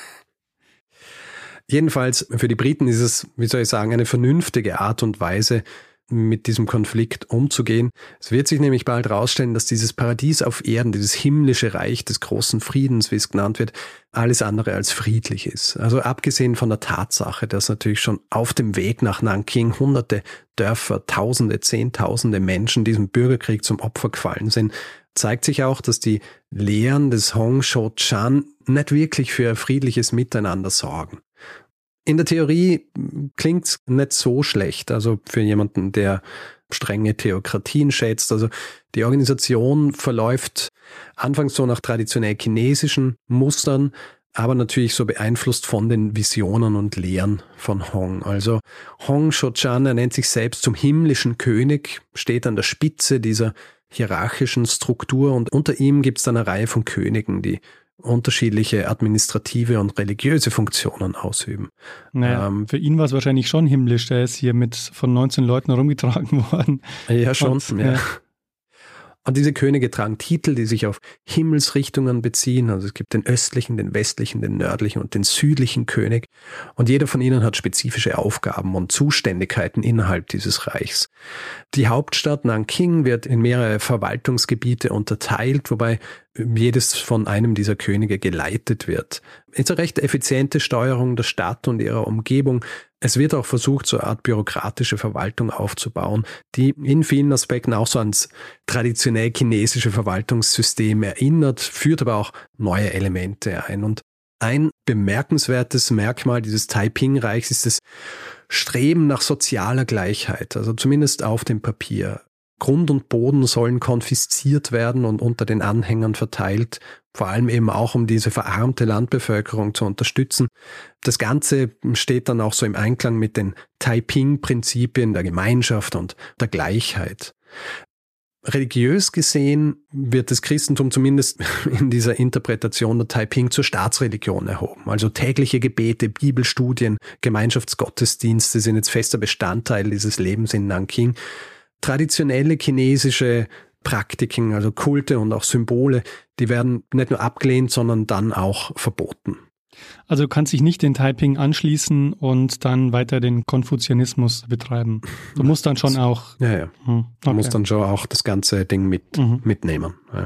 Jedenfalls, für die Briten ist es, wie soll ich sagen, eine vernünftige Art und Weise, mit diesem Konflikt umzugehen. Es wird sich nämlich bald herausstellen, dass dieses Paradies auf Erden, dieses himmlische Reich des großen Friedens, wie es genannt wird, alles andere als friedlich ist. Also abgesehen von der Tatsache, dass natürlich schon auf dem Weg nach Nanking hunderte Dörfer, Tausende, Zehntausende Menschen diesem Bürgerkrieg zum Opfer gefallen sind, zeigt sich auch, dass die Lehren des Hong Shou-Chan nicht wirklich für ein friedliches Miteinander sorgen. In der Theorie klingt's nicht so schlecht, also für jemanden, der strenge Theokratien schätzt. Also die Organisation verläuft anfangs so nach traditionell chinesischen Mustern, aber natürlich so beeinflusst von den Visionen und Lehren von Hong. Also Hong Shou-Chan, er nennt sich selbst zum himmlischen König, steht an der Spitze dieser hierarchischen Struktur, und unter ihm gibt's dann eine Reihe von Königen, die unterschiedliche administrative und religiöse Funktionen ausüben. Naja, ähm, für ihn war es wahrscheinlich schon himmlisch, der ist hier mit von neunzehn Leuten herumgetragen worden. Ja, schon. Und, ja. Ja. Und diese Könige tragen Titel, die sich auf Himmelsrichtungen beziehen. Also es gibt den östlichen, den westlichen, den nördlichen und den südlichen König. Und jeder von ihnen hat spezifische Aufgaben und Zuständigkeiten innerhalb dieses Reichs. Die Hauptstadt Nanking wird in mehrere Verwaltungsgebiete unterteilt, wobei jedes von einem dieser Könige geleitet wird. Es ist eine recht effiziente Steuerung der Stadt und ihrer Umgebung. Es wird auch versucht, so eine Art bürokratische Verwaltung aufzubauen, die in vielen Aspekten auch so ans traditionell chinesische Verwaltungssystem erinnert, führt aber auch neue Elemente ein. Und ein bemerkenswertes Merkmal dieses Taiping-Reichs ist das Streben nach sozialer Gleichheit, also zumindest auf dem Papier. Grund und Boden sollen konfisziert werden und unter den Anhängern verteilt, vor allem eben auch, um diese verarmte Landbevölkerung zu unterstützen. Das Ganze steht dann auch so im Einklang mit den Taiping-Prinzipien der Gemeinschaft und der Gleichheit. Religiös gesehen wird das Christentum zumindest in dieser Interpretation der Taiping zur Staatsreligion erhoben. Also tägliche Gebete, Bibelstudien, Gemeinschaftsgottesdienste sind jetzt fester Bestandteil dieses Lebens in Nanking. Traditionelle chinesische Praktiken, also Kulte und auch Symbole, die werden nicht nur abgelehnt, sondern dann auch verboten. Also du kannst dich nicht den Taiping anschließen und dann weiter den Konfuzianismus betreiben. Du musst dann schon auch... Ja, ja. Hm, okay. Du musst dann schon auch das ganze Ding mit, mhm. mitnehmen. Ja.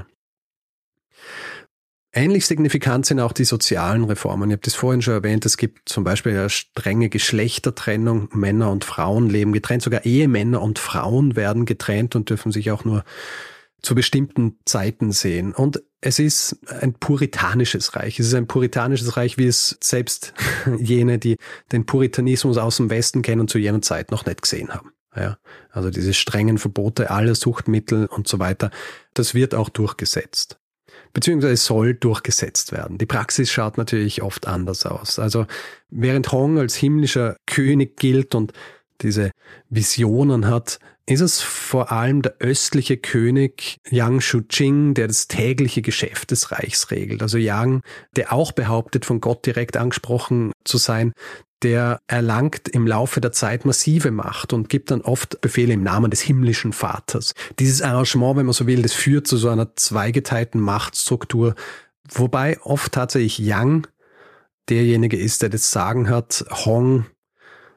Ähnlich signifikant sind auch die sozialen Reformen. Ich habe das vorhin schon erwähnt, es gibt zum Beispiel eine strenge Geschlechtertrennung. Männer und Frauen leben getrennt. Sogar Ehemänner und Frauen werden getrennt und dürfen sich auch nur zu bestimmten Zeiten sehen. Und es ist ein puritanisches Reich. Es ist ein puritanisches Reich, wie es selbst jene, die den Puritanismus aus dem Westen kennen, zu jener Zeit noch nicht gesehen haben. Ja, also diese strengen Verbote aller Suchtmittel und so weiter, das wird auch durchgesetzt. Beziehungsweise soll durchgesetzt werden. Die Praxis schaut natürlich oft anders aus. Also während Hong als himmlischer König gilt und diese Visionen hat, ist es vor allem der östliche König Yang Shuqing, der das tägliche Geschäft des Reichs regelt. Also Yang, der auch behauptet, von Gott direkt angesprochen zu sein, der erlangt im Laufe der Zeit massive Macht und gibt dann oft Befehle im Namen des himmlischen Vaters. Dieses Arrangement, wenn man so will, das führt zu so einer zweigeteilten Machtstruktur, wobei oft tatsächlich Yang derjenige ist, der das Sagen hat. Hong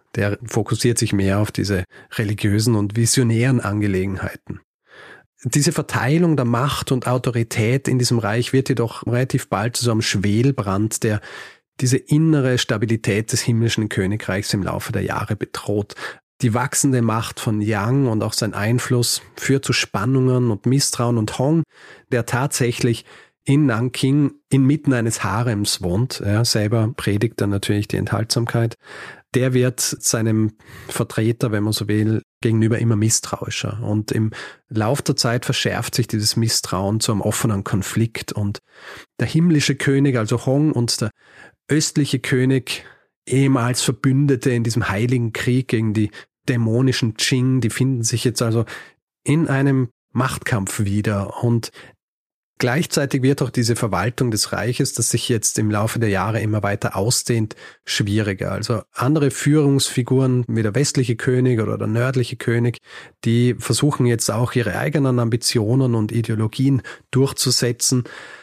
Der fokussiert sich mehr auf diese religiösen und visionären Angelegenheiten. Diese Verteilung der Macht und Autorität in diesem Reich wird jedoch relativ bald zu so einem Schwelbrand, der diese innere Stabilität des himmlischen Königreichs im Laufe der Jahre bedroht. Die wachsende Macht von Yang und auch sein Einfluss führt zu Spannungen und Misstrauen, und Hong, der tatsächlich in Nanking inmitten eines Harems wohnt, er selber predigt dann natürlich die Enthaltsamkeit, der wird seinem Vertreter, wenn man so will, gegenüber immer misstrauischer. Und im Lauf der Zeit verschärft sich dieses Misstrauen zu einem offenen Konflikt. Und der himmlische König, also Hong, und der östliche König, ehemals Verbündete in diesem heiligen Krieg gegen die dämonischen Qing, die finden sich jetzt also in einem Machtkampf wieder. Und gleichzeitig wird auch diese Verwaltung des Reiches, das sich jetzt im Laufe der Jahre immer weiter ausdehnt, schwieriger. Also andere Führungsfiguren wie der westliche König oder der nördliche König, die versuchen jetzt auch ihre eigenen Ambitionen und Ideologien durchzusetzen.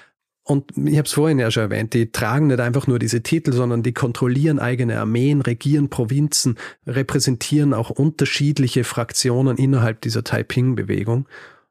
Und ich habe es vorhin ja schon erwähnt, die tragen nicht einfach nur diese Titel, sondern die kontrollieren eigene Armeen, regieren Provinzen, repräsentieren auch unterschiedliche Fraktionen innerhalb dieser Taiping-Bewegung.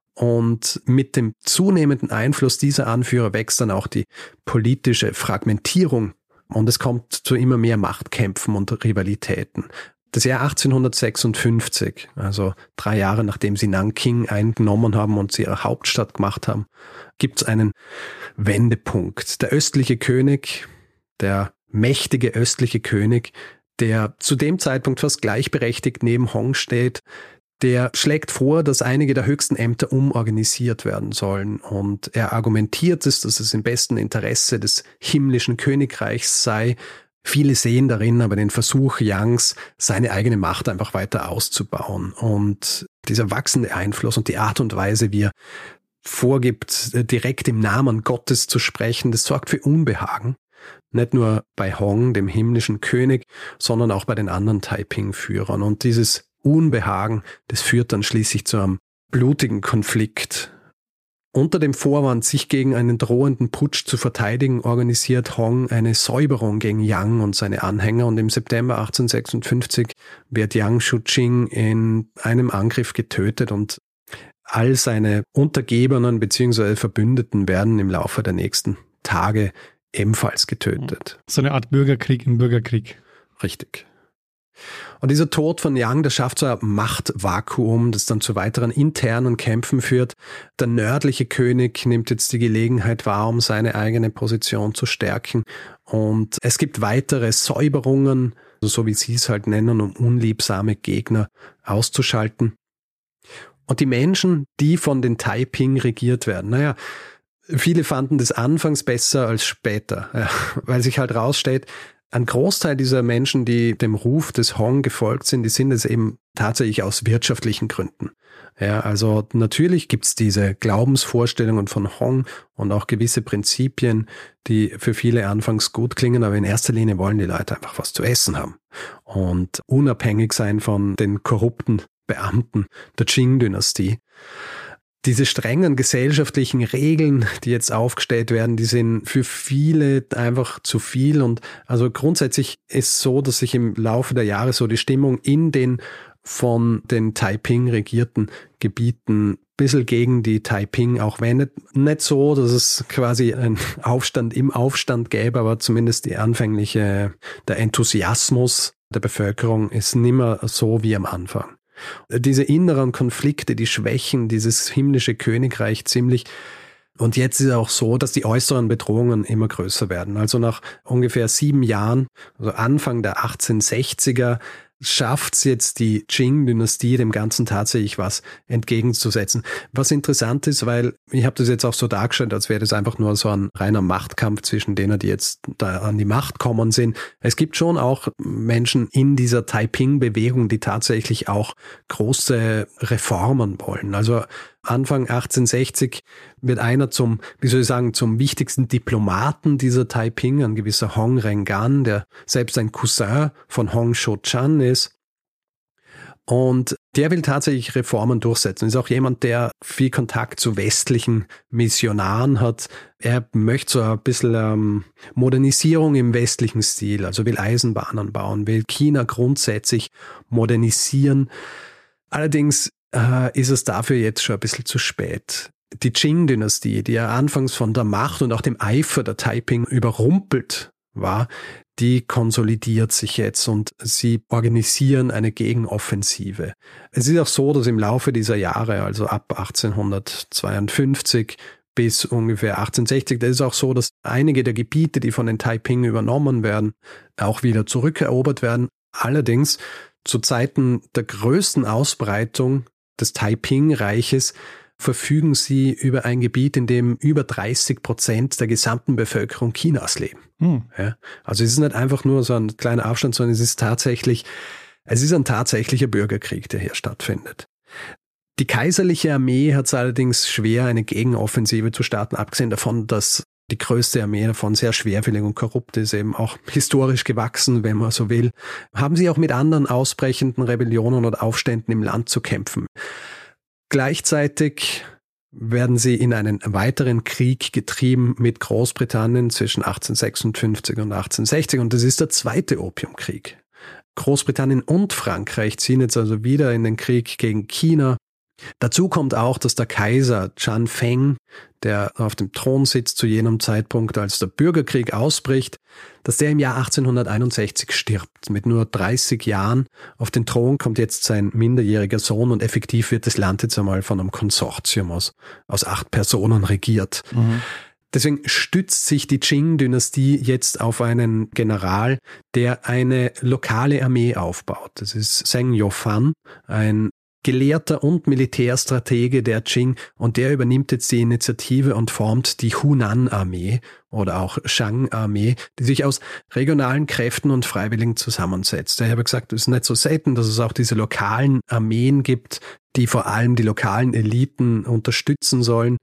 Und mit dem zunehmenden Einfluss dieser Anführer wächst dann auch die politische Fragmentierung und es kommt zu immer mehr Machtkämpfen und Rivalitäten. Das Jahr achtzehnhundertsechsundfünfzig, also drei Jahre nachdem sie Nanking eingenommen haben und sie ihre Hauptstadt gemacht haben, gibt es einen Wendepunkt. Der östliche König, der mächtige östliche König, der zu dem Zeitpunkt fast gleichberechtigt neben Hong steht, der schlägt vor, dass einige der höchsten Ämter umorganisiert werden sollen. Und er argumentiert es, dass es im besten Interesse des himmlischen Königreichs sei. Viele sehen darin aber den Versuch Yangs, seine eigene Macht einfach weiter auszubauen. Und dieser wachsende Einfluss und die Art und Weise, wie er vorgibt, direkt im Namen Gottes zu sprechen, das sorgt für Unbehagen. Nicht nur bei Hong, dem himmlischen König, sondern auch bei den anderen Taiping-Führern. Und dieses Unbehagen, das führt dann schließlich zu einem blutigen Konflikt. Unter dem Vorwand, sich gegen einen drohenden Putsch zu verteidigen, organisiert Hong eine Säuberung gegen Yang und seine Anhänger, und im September achtzehnhundertsechsundfünfzig wird Yang Shuqing in einem Angriff getötet und all seine Untergebenen bzw. Verbündeten werden im Laufe der nächsten Tage ebenfalls getötet. So eine Art Bürgerkrieg im Bürgerkrieg. Richtig. Und dieser Tod von Yang, der schafft so ein Machtvakuum, das dann zu weiteren internen Kämpfen führt. Der nördliche König nimmt jetzt die Gelegenheit wahr, um seine eigene Position zu stärken. Und es gibt weitere Säuberungen, so wie sie es halt nennen, um unliebsame Gegner auszuschalten. Und die Menschen, die von den Taiping regiert werden, naja, viele fanden das anfangs besser als später, ja, weil sich halt rausstellt, ein Großteil dieser Menschen, die dem Ruf des Hong gefolgt sind, die sind es eben tatsächlich aus wirtschaftlichen Gründen. Ja, also natürlich gibt's diese Glaubensvorstellungen von Hong und auch gewisse Prinzipien, die für viele anfangs gut klingen, aber in erster Linie wollen die Leute einfach was zu essen haben und unabhängig sein von den korrupten Beamten der Qing-Dynastie. Diese strengen gesellschaftlichen Regeln, die jetzt aufgestellt werden, die sind für viele einfach zu viel. Und also grundsätzlich ist so, dass sich im Laufe der Jahre so die Stimmung in den von den Taiping regierten Gebieten ein bisschen gegen die Taiping auch wendet. Nicht so, dass es quasi einen Aufstand im Aufstand gäbe, aber zumindest die anfängliche, der Enthusiasmus der Bevölkerung ist nimmer so wie am Anfang. Diese inneren Konflikte, die schwächen dieses himmlische Königreich ziemlich. Und jetzt ist es auch so, dass die äußeren Bedrohungen immer größer werden. Also nach ungefähr sieben Jahren, also Anfang der achtzehnhundertsechziger, schafft es jetzt die Qing-Dynastie, dem Ganzen tatsächlich was entgegenzusetzen. Was interessant ist, weil ich habe das jetzt auch so dargestellt, als wäre das einfach nur so ein reiner Machtkampf zwischen denen, die jetzt da an die Macht kommen sind. Es gibt schon auch Menschen in dieser Taiping-Bewegung, die tatsächlich auch große Reformen wollen. Also Anfang achtzehnhundertsechzig wird einer zum, wie soll ich sagen, zum wichtigsten Diplomaten dieser Taiping, ein gewisser Hong Rengan, der selbst ein Cousin von Hong Shou-Chan ist. Und der will tatsächlich Reformen durchsetzen. Ist auch jemand, der viel Kontakt zu westlichen Missionaren hat. Er möchte so ein bisschen ähm, Modernisierung im westlichen Stil, also will Eisenbahnen bauen, will China grundsätzlich modernisieren. Allerdings äh, ist es dafür jetzt schon ein bisschen zu spät. Die Qing-Dynastie, die ja anfangs von der Macht und auch dem Eifer der Taiping überrumpelt war, die konsolidiert sich jetzt und sie organisieren eine Gegenoffensive. Es ist auch so, dass im Laufe dieser Jahre, also ab achtzehnhundertzweiundfünfzig bis ungefähr achtzehnhundertsechzig, da ist auch so, dass einige der Gebiete, die von den Taiping übernommen werden, auch wieder zurückerobert werden. Allerdings zu Zeiten der größten Ausbreitung des Taiping-Reiches verfügen sie über ein Gebiet, in dem über dreißig Prozent der gesamten Bevölkerung Chinas leben. Hm. Ja, also es ist nicht einfach nur so ein kleiner Aufstand, sondern es ist tatsächlich, es ist ein tatsächlicher Bürgerkrieg, der hier stattfindet. Die kaiserliche Armee hat es allerdings schwer, eine Gegenoffensive zu starten, abgesehen davon, dass die größte Armee davon sehr schwerfällig und korrupt ist, eben auch historisch gewachsen, wenn man so will, haben sie auch mit anderen ausbrechenden Rebellionen oder Aufständen im Land zu kämpfen. Gleichzeitig werden sie in einen weiteren Krieg getrieben mit Großbritannien zwischen achtzehnhundertsechsundfünfzig und achtzehnhundertsechzig und das ist der zweite Opiumkrieg. Großbritannien und Frankreich ziehen jetzt also wieder in den Krieg gegen China. Dazu kommt auch, dass der Kaiser Chan Feng, der auf dem Thron sitzt zu jenem Zeitpunkt, als der Bürgerkrieg ausbricht, dass der im Jahr achtzehnhunderteinundsechzig stirbt. Mit nur dreißig Jahren auf den Thron kommt jetzt sein minderjähriger Sohn und effektiv wird das Land jetzt einmal von einem Konsortium aus, aus acht Personen regiert. Mhm. Deswegen stützt sich die Qing-Dynastie jetzt auf einen General, der eine lokale Armee aufbaut. Das ist Zheng Youfan, ein Gelehrter und Militärstratege der Qing, und der übernimmt jetzt die Initiative und formt die Hunan-Armee oder auch Shang-Armee, die sich aus regionalen Kräften und Freiwilligen zusammensetzt. Ich habe gesagt, es ist nicht so selten, dass es auch diese lokalen Armeen gibt, die vor allem die lokalen Eliten unterstützen sollen.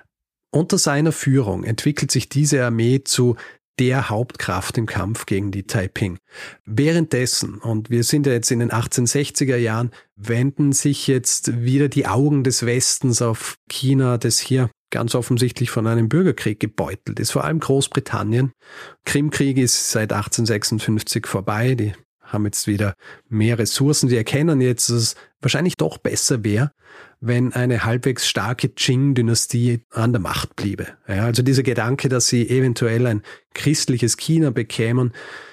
Unter seiner Führung entwickelt sich diese Armee zu der Hauptkraft im Kampf gegen die Taiping. Währenddessen, und wir sind ja jetzt in den achtzehnhundertsechziger Jahren, wenden sich jetzt wieder die Augen des Westens auf China, das hier ganz offensichtlich von einem Bürgerkrieg gebeutelt ist, vor allem Großbritannien. Krimkrieg ist seit achtzehnhundertsechsundfünfzig vorbei, die haben jetzt wieder mehr Ressourcen, die erkennen jetzt, dass es wahrscheinlich doch besser wäre, wenn eine halbwegs starke Qing-Dynastie an der Macht bliebe. Ja, also dieser Gedanke, dass sie eventuell ein christliches China bekämen,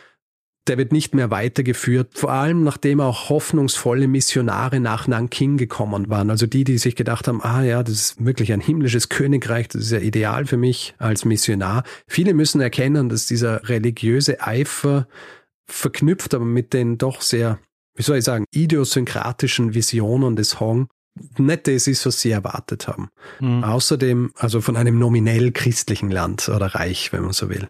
der wird nicht mehr weitergeführt, vor allem nachdem auch hoffnungsvolle Missionare nach Nanking gekommen waren. Also die, die sich gedacht haben, ah ja, das ist wirklich ein himmlisches Königreich, das ist ja ideal für mich als Missionar. Viele müssen erkennen, dass dieser religiöse Eifer verknüpft, aber mit den doch sehr, wie soll ich sagen, idiosynkratischen Visionen des Hong nicht das ist, was sie erwartet haben. Mhm. Außerdem, also von einem nominell christlichen Land oder Reich, wenn man so will.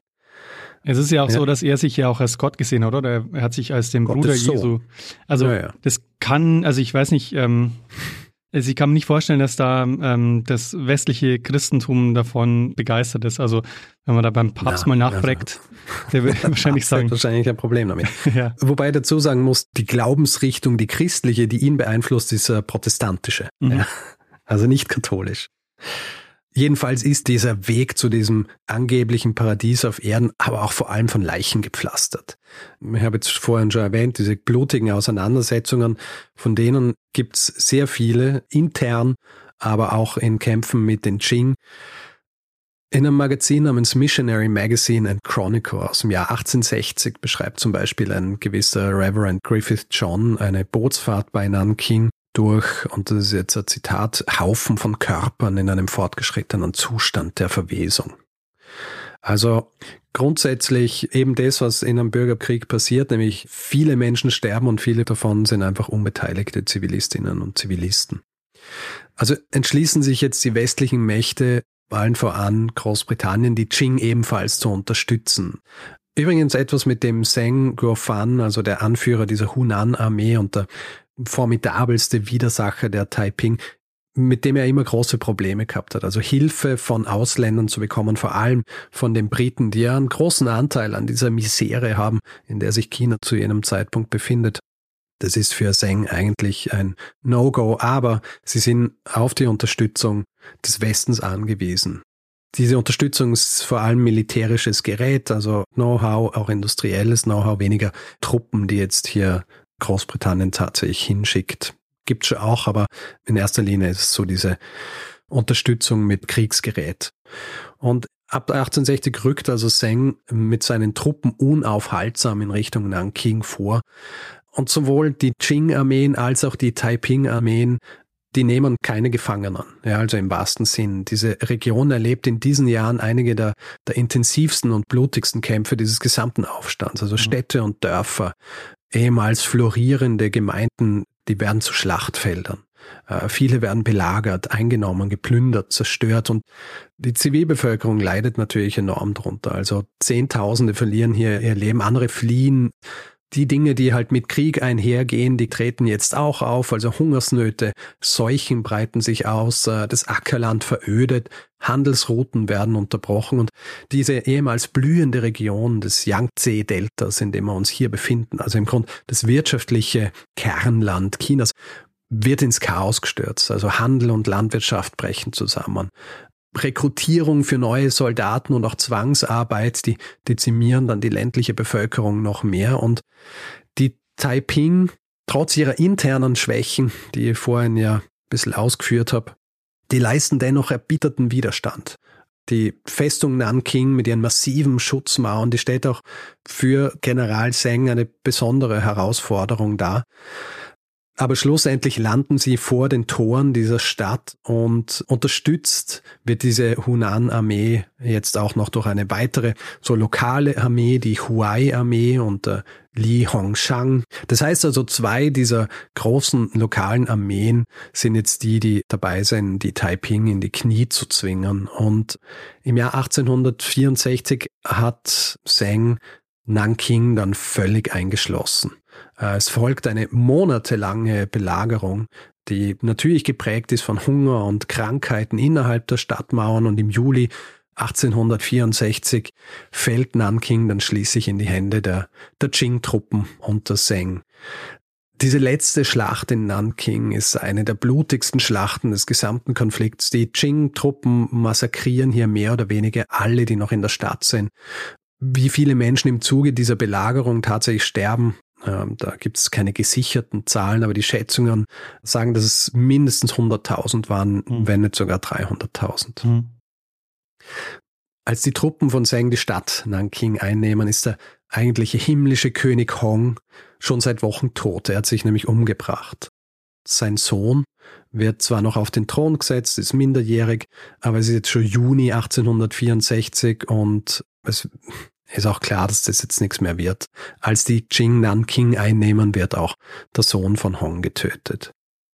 Es ist ja auch ja. so, dass er sich ja auch als Gott gesehen hat, oder? Er hat sich als den Bruder so. Jesu. Also ja, ja. das kann, also ich weiß nicht, ähm, also ich kann mir nicht vorstellen, dass da ähm, das westliche Christentum davon begeistert ist. Also wenn man da beim Papst Na, mal nachfragt, also, der wird wahrscheinlich sagen. Wahrscheinlich ein Problem damit. ja. Wobei ich dazu sagen muss, die Glaubensrichtung, die christliche, die ihn beeinflusst, ist äh, protestantische. Mhm. Ja. Also nicht katholisch. Jedenfalls ist dieser Weg zu diesem angeblichen Paradies auf Erden aber auch vor allem von Leichen gepflastert. Ich habe jetzt vorhin schon erwähnt, diese blutigen Auseinandersetzungen, von denen gibt es sehr viele, intern, aber auch in Kämpfen mit den Qing. In einem Magazin namens Missionary Magazine and Chronicle aus dem Jahr achtzehnhundertsechzig beschreibt zum Beispiel ein gewisser Reverend Griffith John eine Bootsfahrt bei Nanking durch, und das ist jetzt ein Zitat, Haufen von Körpern in einem fortgeschrittenen Zustand der Verwesung. Also grundsätzlich eben das, was in einem Bürgerkrieg passiert, nämlich viele Menschen sterben und viele davon sind einfach unbeteiligte Zivilistinnen und Zivilisten. Also entschließen sich jetzt die westlichen Mächte, allen voran Großbritannien, die Qing ebenfalls zu unterstützen. Übrigens etwas, mit dem Zheng Youfan, also der Anführer dieser Hunan-Armee und der formidabelste Widersacher der Taiping, mit dem er immer große Probleme gehabt hat. Also Hilfe von Ausländern zu bekommen, vor allem von den Briten, die ja einen großen Anteil an dieser Misere haben, in der sich China zu jenem Zeitpunkt befindet. Das ist für Zheng eigentlich ein No-Go, aber sie sind auf die Unterstützung des Westens angewiesen. Diese Unterstützung ist vor allem militärisches Gerät, also Know-how, auch industrielles Know-how, weniger Truppen, die jetzt hier Großbritannien tatsächlich hinschickt. Gibt's schon auch, aber in erster Linie ist es so diese Unterstützung mit Kriegsgerät. Und ab achtzehnhundertsechzig rückt also Zheng mit seinen Truppen unaufhaltsam in Richtung Nanking vor. Und sowohl die Qing-Armeen als auch die Taiping-Armeen, die nehmen keine Gefangenen, ja, also im wahrsten Sinn. Diese Region erlebt in diesen Jahren einige der, der intensivsten und blutigsten Kämpfe dieses gesamten Aufstands. Also Städte und Dörfer, ehemals florierende Gemeinden, die werden zu Schlachtfeldern. Äh, viele werden belagert, eingenommen, geplündert, zerstört und die Zivilbevölkerung leidet natürlich enorm drunter. Also Zehntausende verlieren hier ihr Leben, andere fliehen. Die Dinge, die halt mit Krieg einhergehen, die treten jetzt auch auf, also Hungersnöte, Seuchen breiten sich aus, das Ackerland verödet, Handelsrouten werden unterbrochen und diese ehemals blühende Region des Yangtze-Deltas, in dem wir uns hier befinden, also im Grunde das wirtschaftliche Kernland Chinas, wird ins Chaos gestürzt. Also Handel und Landwirtschaft brechen zusammen. Rekrutierung für neue Soldaten und auch Zwangsarbeit, die dezimieren dann die ländliche Bevölkerung noch mehr. Und die Taiping, trotz ihrer internen Schwächen, die ich vorhin ja ein bisschen ausgeführt habe, die leisten dennoch erbitterten Widerstand. Die Festung Nanking mit ihren massiven Schutzmauern, die stellt auch für General Zheng eine besondere Herausforderung dar. Aber schlussendlich landen sie vor den Toren dieser Stadt und unterstützt wird diese Hunan-Armee jetzt auch noch durch eine weitere so lokale Armee, die Huai-Armee unter Li Hongshang. Das heißt also, zwei dieser großen lokalen Armeen sind jetzt die, die dabei sind, die Taiping in die Knie zu zwingen. Und im Jahr achtzehnhundertvierundsechzig hat Zheng Nanking dann völlig eingeschlossen. Es folgt eine monatelange Belagerung, die natürlich geprägt ist von Hunger und Krankheiten innerhalb der Stadtmauern und im Juli achtzehnhundertvierundsechzig fällt Nanking dann schließlich in die Hände der, der Qing-Truppen unter Zheng. Diese letzte Schlacht in Nanking ist eine der blutigsten Schlachten des gesamten Konflikts. Die Qing-Truppen massakrieren hier mehr oder weniger alle, die noch in der Stadt sind. Wie viele Menschen im Zuge dieser Belagerung tatsächlich sterben, ähm, da gibt es keine gesicherten Zahlen, aber die Schätzungen sagen, dass es mindestens hunderttausend waren, mhm. wenn nicht sogar dreihunderttausend. Mhm. Als die Truppen von Zheng die Stadt Nanking einnehmen, ist der eigentliche himmlische König Hong schon seit Wochen tot. Er hat sich nämlich umgebracht. Sein Sohn wird zwar noch auf den Thron gesetzt, ist minderjährig, aber es ist jetzt schon Juni achtzehnhundertvierundsechzig und es ist auch klar, dass das jetzt nichts mehr wird. Als die Qing Nanking einnehmen, wird auch der Sohn von Hong getötet.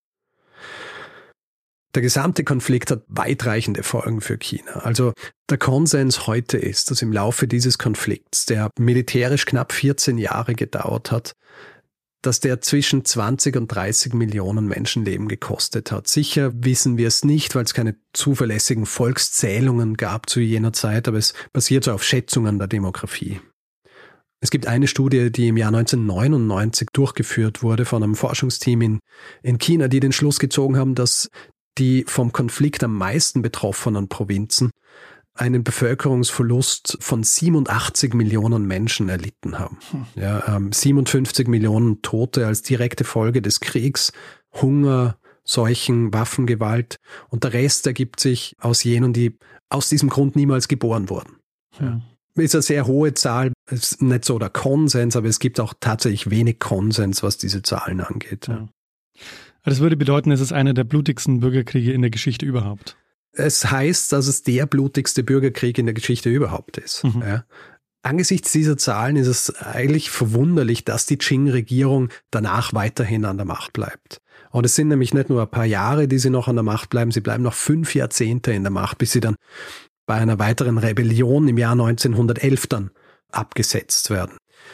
Der gesamte Konflikt hat weitreichende Folgen für China. Also der Konsens heute ist, dass im Laufe dieses Konflikts, der militärisch knapp vierzehn Jahre gedauert hat, dass der zwischen zwanzig und dreißig Millionen Menschenleben gekostet hat. Sicher wissen wir es nicht, weil es keine zuverlässigen Volkszählungen gab zu jener Zeit, aber es basiert so auf Schätzungen der Demografie. Es gibt eine Studie, die im Jahr neunzehnhundertneunundneunzig durchgeführt wurde von einem Forschungsteam in, in China, die den Schluss gezogen haben, dass die vom Konflikt am meisten betroffenen Provinzen einen Bevölkerungsverlust von siebenundachtzig Millionen Menschen erlitten haben. Hm. Ja, ähm, siebenundfünfzig Millionen Tote als direkte Folge des Kriegs, Hunger, Seuchen, Waffengewalt und der Rest ergibt sich aus jenen, die aus diesem Grund niemals geboren wurden. Hm. Ja. Ist eine sehr hohe Zahl, ist nicht so der Konsens, aber es gibt auch tatsächlich wenig Konsens, was diese Zahlen angeht. Ja. Das würde bedeuten, es ist einer der blutigsten Bürgerkriege in der Geschichte überhaupt. Es heißt, dass es der blutigste Bürgerkrieg in der Geschichte überhaupt ist. Mhm. Ja. Angesichts dieser Zahlen ist es eigentlich verwunderlich, dass die Qing-Regierung danach weiterhin an der Macht bleibt. Und es sind nämlich nicht nur ein paar Jahre, die sie noch an der Macht bleiben, sie bleiben noch fünf Jahrzehnte in der Macht, bis sie dann bei einer weiteren Rebellion im Jahr neunzehnhundertelf dann abgesetzt werden.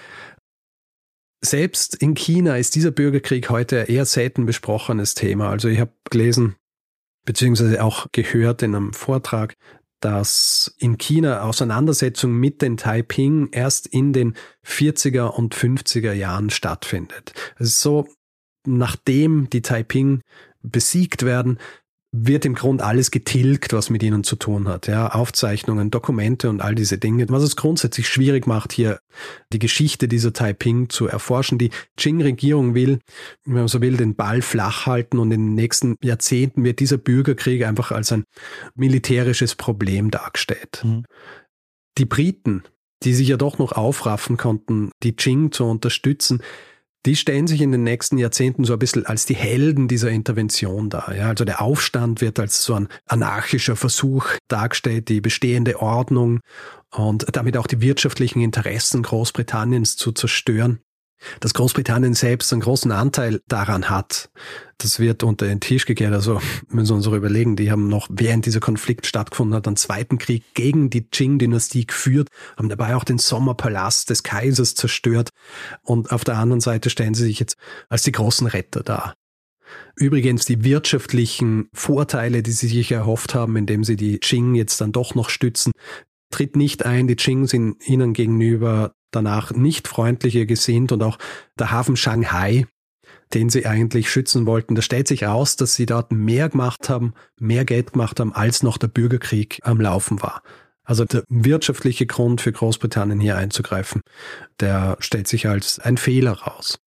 Selbst in China ist dieser Bürgerkrieg heute ein eher selten besprochenes Thema. Also ich habe gelesen, beziehungsweise auch gehört in einem Vortrag, dass in China Auseinandersetzung mit den Taiping erst in den vierziger und fünfziger Jahren stattfindet. Es ist so, nachdem die Taiping besiegt werden, wird im Grunde alles getilgt, was mit ihnen zu tun hat. Ja, Aufzeichnungen, Dokumente und all diese Dinge. Was es grundsätzlich schwierig macht, hier die Geschichte dieser Taiping zu erforschen. Die Qing-Regierung will, wenn man so will, den Ball flach halten und in den nächsten Jahrzehnten wird dieser Bürgerkrieg einfach als ein militärisches Problem dargestellt. Mhm. Die Briten, die sich ja doch noch aufraffen konnten, die Qing zu unterstützen, die stellen sich in den nächsten Jahrzehnten so ein bisschen als die Helden dieser Intervention dar. Ja, also der Aufstand wird als so ein anarchischer Versuch dargestellt, die bestehende Ordnung und damit auch die wirtschaftlichen Interessen Großbritanniens zu zerstören. Dass Großbritannien selbst einen großen Anteil daran hat, das wird unter den Tisch gekehrt. Also müssen wir uns auch überlegen, die haben noch, während dieser Konflikt stattgefunden hat, einen zweiten Krieg gegen die Qing-Dynastie geführt, haben dabei auch den Sommerpalast des Kaisers zerstört und auf der anderen Seite stellen sie sich jetzt als die großen Retter dar. Übrigens die wirtschaftlichen Vorteile, die sie sich erhofft haben, indem sie die Qing jetzt dann doch noch stützen, tritt nicht ein. Die Qing sind ihnen gegenüber danach nicht freundlicher gesinnt und auch der Hafen Shanghai, den sie eigentlich schützen wollten, da stellt sich raus, dass sie dort mehr gemacht haben, mehr Geld gemacht haben, als noch der Bürgerkrieg am Laufen war. Also der wirtschaftliche Grund für Großbritannien hier einzugreifen, der stellt sich als ein Fehler raus.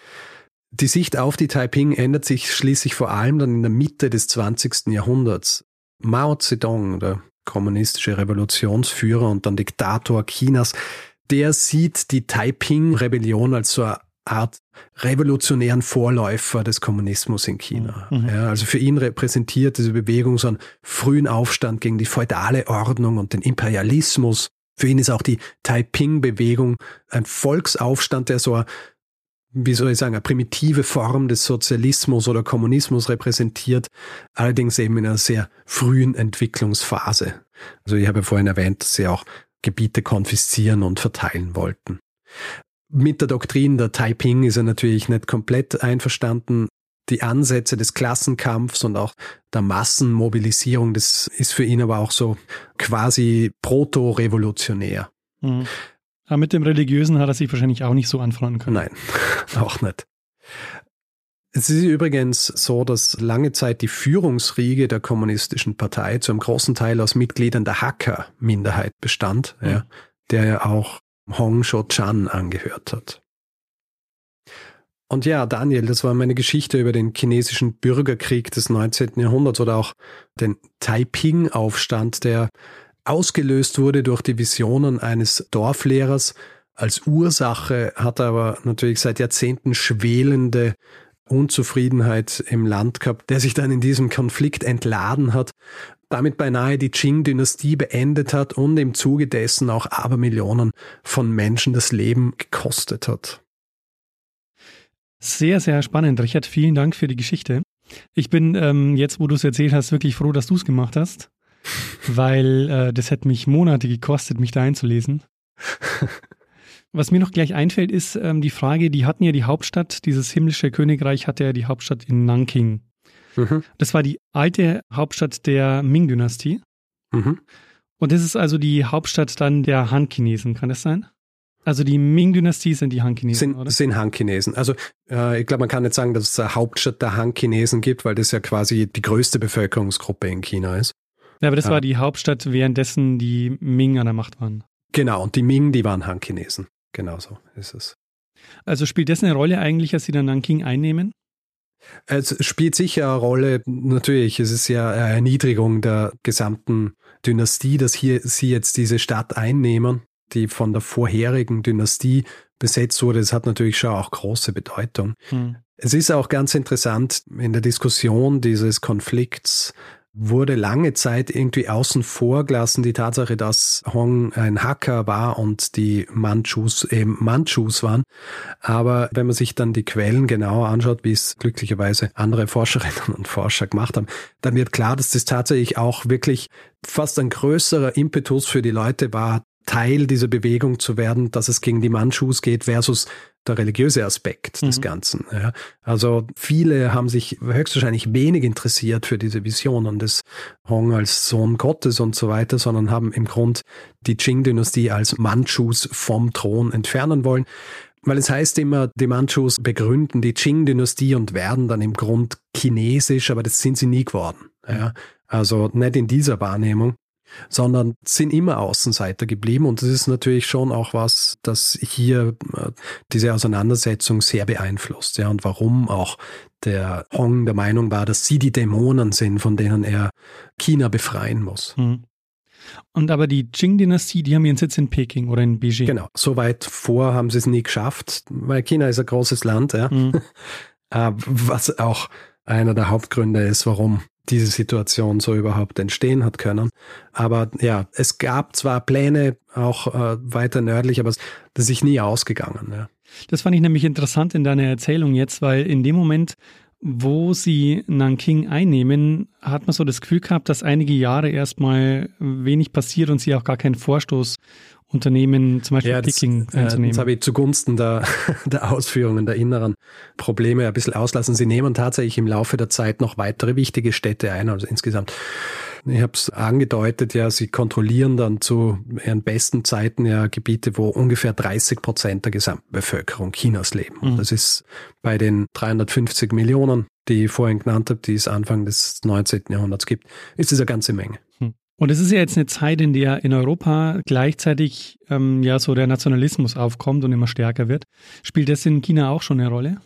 Die Sicht auf die Taiping ändert sich schließlich vor allem dann in der Mitte des zwanzigsten Jahrhunderts. Mao Zedong, der kommunistische Revolutionsführer und dann Diktator Chinas, der sieht die Taiping-Rebellion als so eine Art revolutionären Vorläufer des Kommunismus in China. Mhm. Ja, also für ihn repräsentiert diese Bewegung so einen frühen Aufstand gegen die feudale Ordnung und den Imperialismus. Für ihn ist auch die Taiping-Bewegung ein Volksaufstand, der so eine, wie soll ich sagen, eine primitive Form des Sozialismus oder Kommunismus repräsentiert, allerdings eben in einer sehr frühen Entwicklungsphase. Also ich habe ja vorhin erwähnt, dass sie auch Gebiete konfiszieren und verteilen wollten. Mit der Doktrin der Taiping ist er natürlich nicht komplett einverstanden. Die Ansätze des Klassenkampfs und auch der Massenmobilisierung, das ist für ihn aber auch so quasi proto-revolutionär. Mhm. Aber mit dem Religiösen hat er sich wahrscheinlich auch nicht so anfreunden können. Nein, auch nicht. Es ist übrigens so, dass lange Zeit die Führungsriege der Kommunistischen Partei zu einem großen Teil aus Mitgliedern der Hakka-Minderheit bestand, mhm. ja, der ja auch Hong Shou-Chan angehört hat. Und ja, Daniel, das war meine Geschichte über den chinesischen Bürgerkrieg des neunzehnten Jahrhunderts oder auch den Taiping-Aufstand, der ausgelöst wurde durch die Visionen eines Dorflehrers. Als Ursache hat er aber natürlich seit Jahrzehnten schwelende Unzufriedenheit im Land gehabt, der sich dann in diesem Konflikt entladen hat, damit beinahe die Qing-Dynastie beendet hat und im Zuge dessen auch Abermillionen von Menschen das Leben gekostet hat. Sehr, sehr spannend, Richard. Vielen Dank für die Geschichte. Ich bin ähm, jetzt, wo du es erzählt hast, wirklich froh, dass du es gemacht hast, weil äh, das hätte mich Monate gekostet, mich da einzulesen. Was mir noch gleich einfällt, ist ähm, die Frage, die hatten ja die Hauptstadt, dieses himmlische Königreich hatte ja die Hauptstadt in Nanking. Mhm. Das war die alte Hauptstadt der Ming-Dynastie. Mhm. Und das ist also die Hauptstadt dann der Han-Chinesen, kann das sein? Also die Ming-Dynastie sind die Han-Chinesen, sind, oder? Sind Han-Chinesen. Also äh, ich glaube, man kann nicht sagen, dass es eine Hauptstadt der Han-Chinesen gibt, weil das ja quasi die größte Bevölkerungsgruppe in China ist. Ja, aber das ja. war die Hauptstadt, währenddessen die Ming an der Macht waren. Genau, und die Ming, die waren Han-Chinesen. Genau so ist es. Also spielt das eine Rolle eigentlich, als sie dann Nanking einnehmen? Es spielt sicher eine Rolle, natürlich, es ist ja eine Erniedrigung der gesamten Dynastie, dass hier sie jetzt diese Stadt einnehmen, die von der vorherigen Dynastie besetzt wurde. Das hat natürlich schon auch große Bedeutung. Hm. Es ist auch ganz interessant, in der Diskussion dieses Konflikts wurde lange Zeit irgendwie außen vor gelassen die Tatsache, dass Hong ein Hakka war und die Mandschus eben Mandschus waren. Aber wenn man sich dann die Quellen genauer anschaut, wie es glücklicherweise andere Forscherinnen und Forscher gemacht haben, dann wird klar, dass das tatsächlich auch wirklich fast ein größerer Impetus für die Leute war, Teil dieser Bewegung zu werden, dass es gegen die Mandschus geht versus der religiöse Aspekt des mhm. Ganzen. Ja. Also viele haben sich höchstwahrscheinlich wenig interessiert für diese Visionen des Hong als Sohn Gottes und so weiter, sondern haben im Grund die Qing-Dynastie als Mandschus vom Thron entfernen wollen. weil es heißt immer, die Mandschus begründen die Qing-Dynastie und werden dann im Grund chinesisch, aber das sind sie nie geworden. Ja? Also nicht in dieser Wahrnehmung, sondern sind immer Außenseiter geblieben. Und das ist natürlich schon auch was, das hier diese Auseinandersetzung sehr beeinflusst. Ja, und warum auch der Hong der Meinung war, dass sie die Dämonen sind, von denen er China befreien muss. Mhm. Und aber die Qing-Dynastie, die haben ihren Sitz in Peking oder in Beijing. Genau, so weit vor haben sie es nie geschafft, weil China ist ein großes Land, ja. Mhm. Was auch einer der Hauptgründe ist, warum diese Situation so überhaupt entstehen hat können. Aber ja, es gab zwar Pläne auch äh, weiter nördlich, aber das ist sich nie ausgegangen. Ja. Das fand ich nämlich interessant in deiner Erzählung jetzt, weil in dem Moment, wo sie Nanking einnehmen, hat man so das Gefühl gehabt, dass einige Jahre erstmal wenig passiert und sie auch gar keinen Vorstoß unternehmen, zum Beispiel ja, das, Peking einzunehmen. Das habe ich zugunsten der, der Ausführungen der inneren Probleme ein bisschen auslassen. Sie nehmen tatsächlich im Laufe der Zeit noch weitere wichtige Städte ein, also insgesamt. Ich habe es angedeutet, ja, sie kontrollieren dann zu ihren besten Zeiten ja Gebiete, wo ungefähr dreißig Prozent der Gesamtbevölkerung Chinas leben. Und mhm. das ist bei den dreihundertfünfzig Millionen, die ich vorhin genannt habe, die es Anfang des neunzehnten Jahrhunderts gibt, ist das eine ganze Menge. Mhm. Und es ist ja jetzt eine Zeit, in der in Europa gleichzeitig ähm, ja so der Nationalismus aufkommt und immer stärker wird. Spielt das in China auch schon eine Rolle?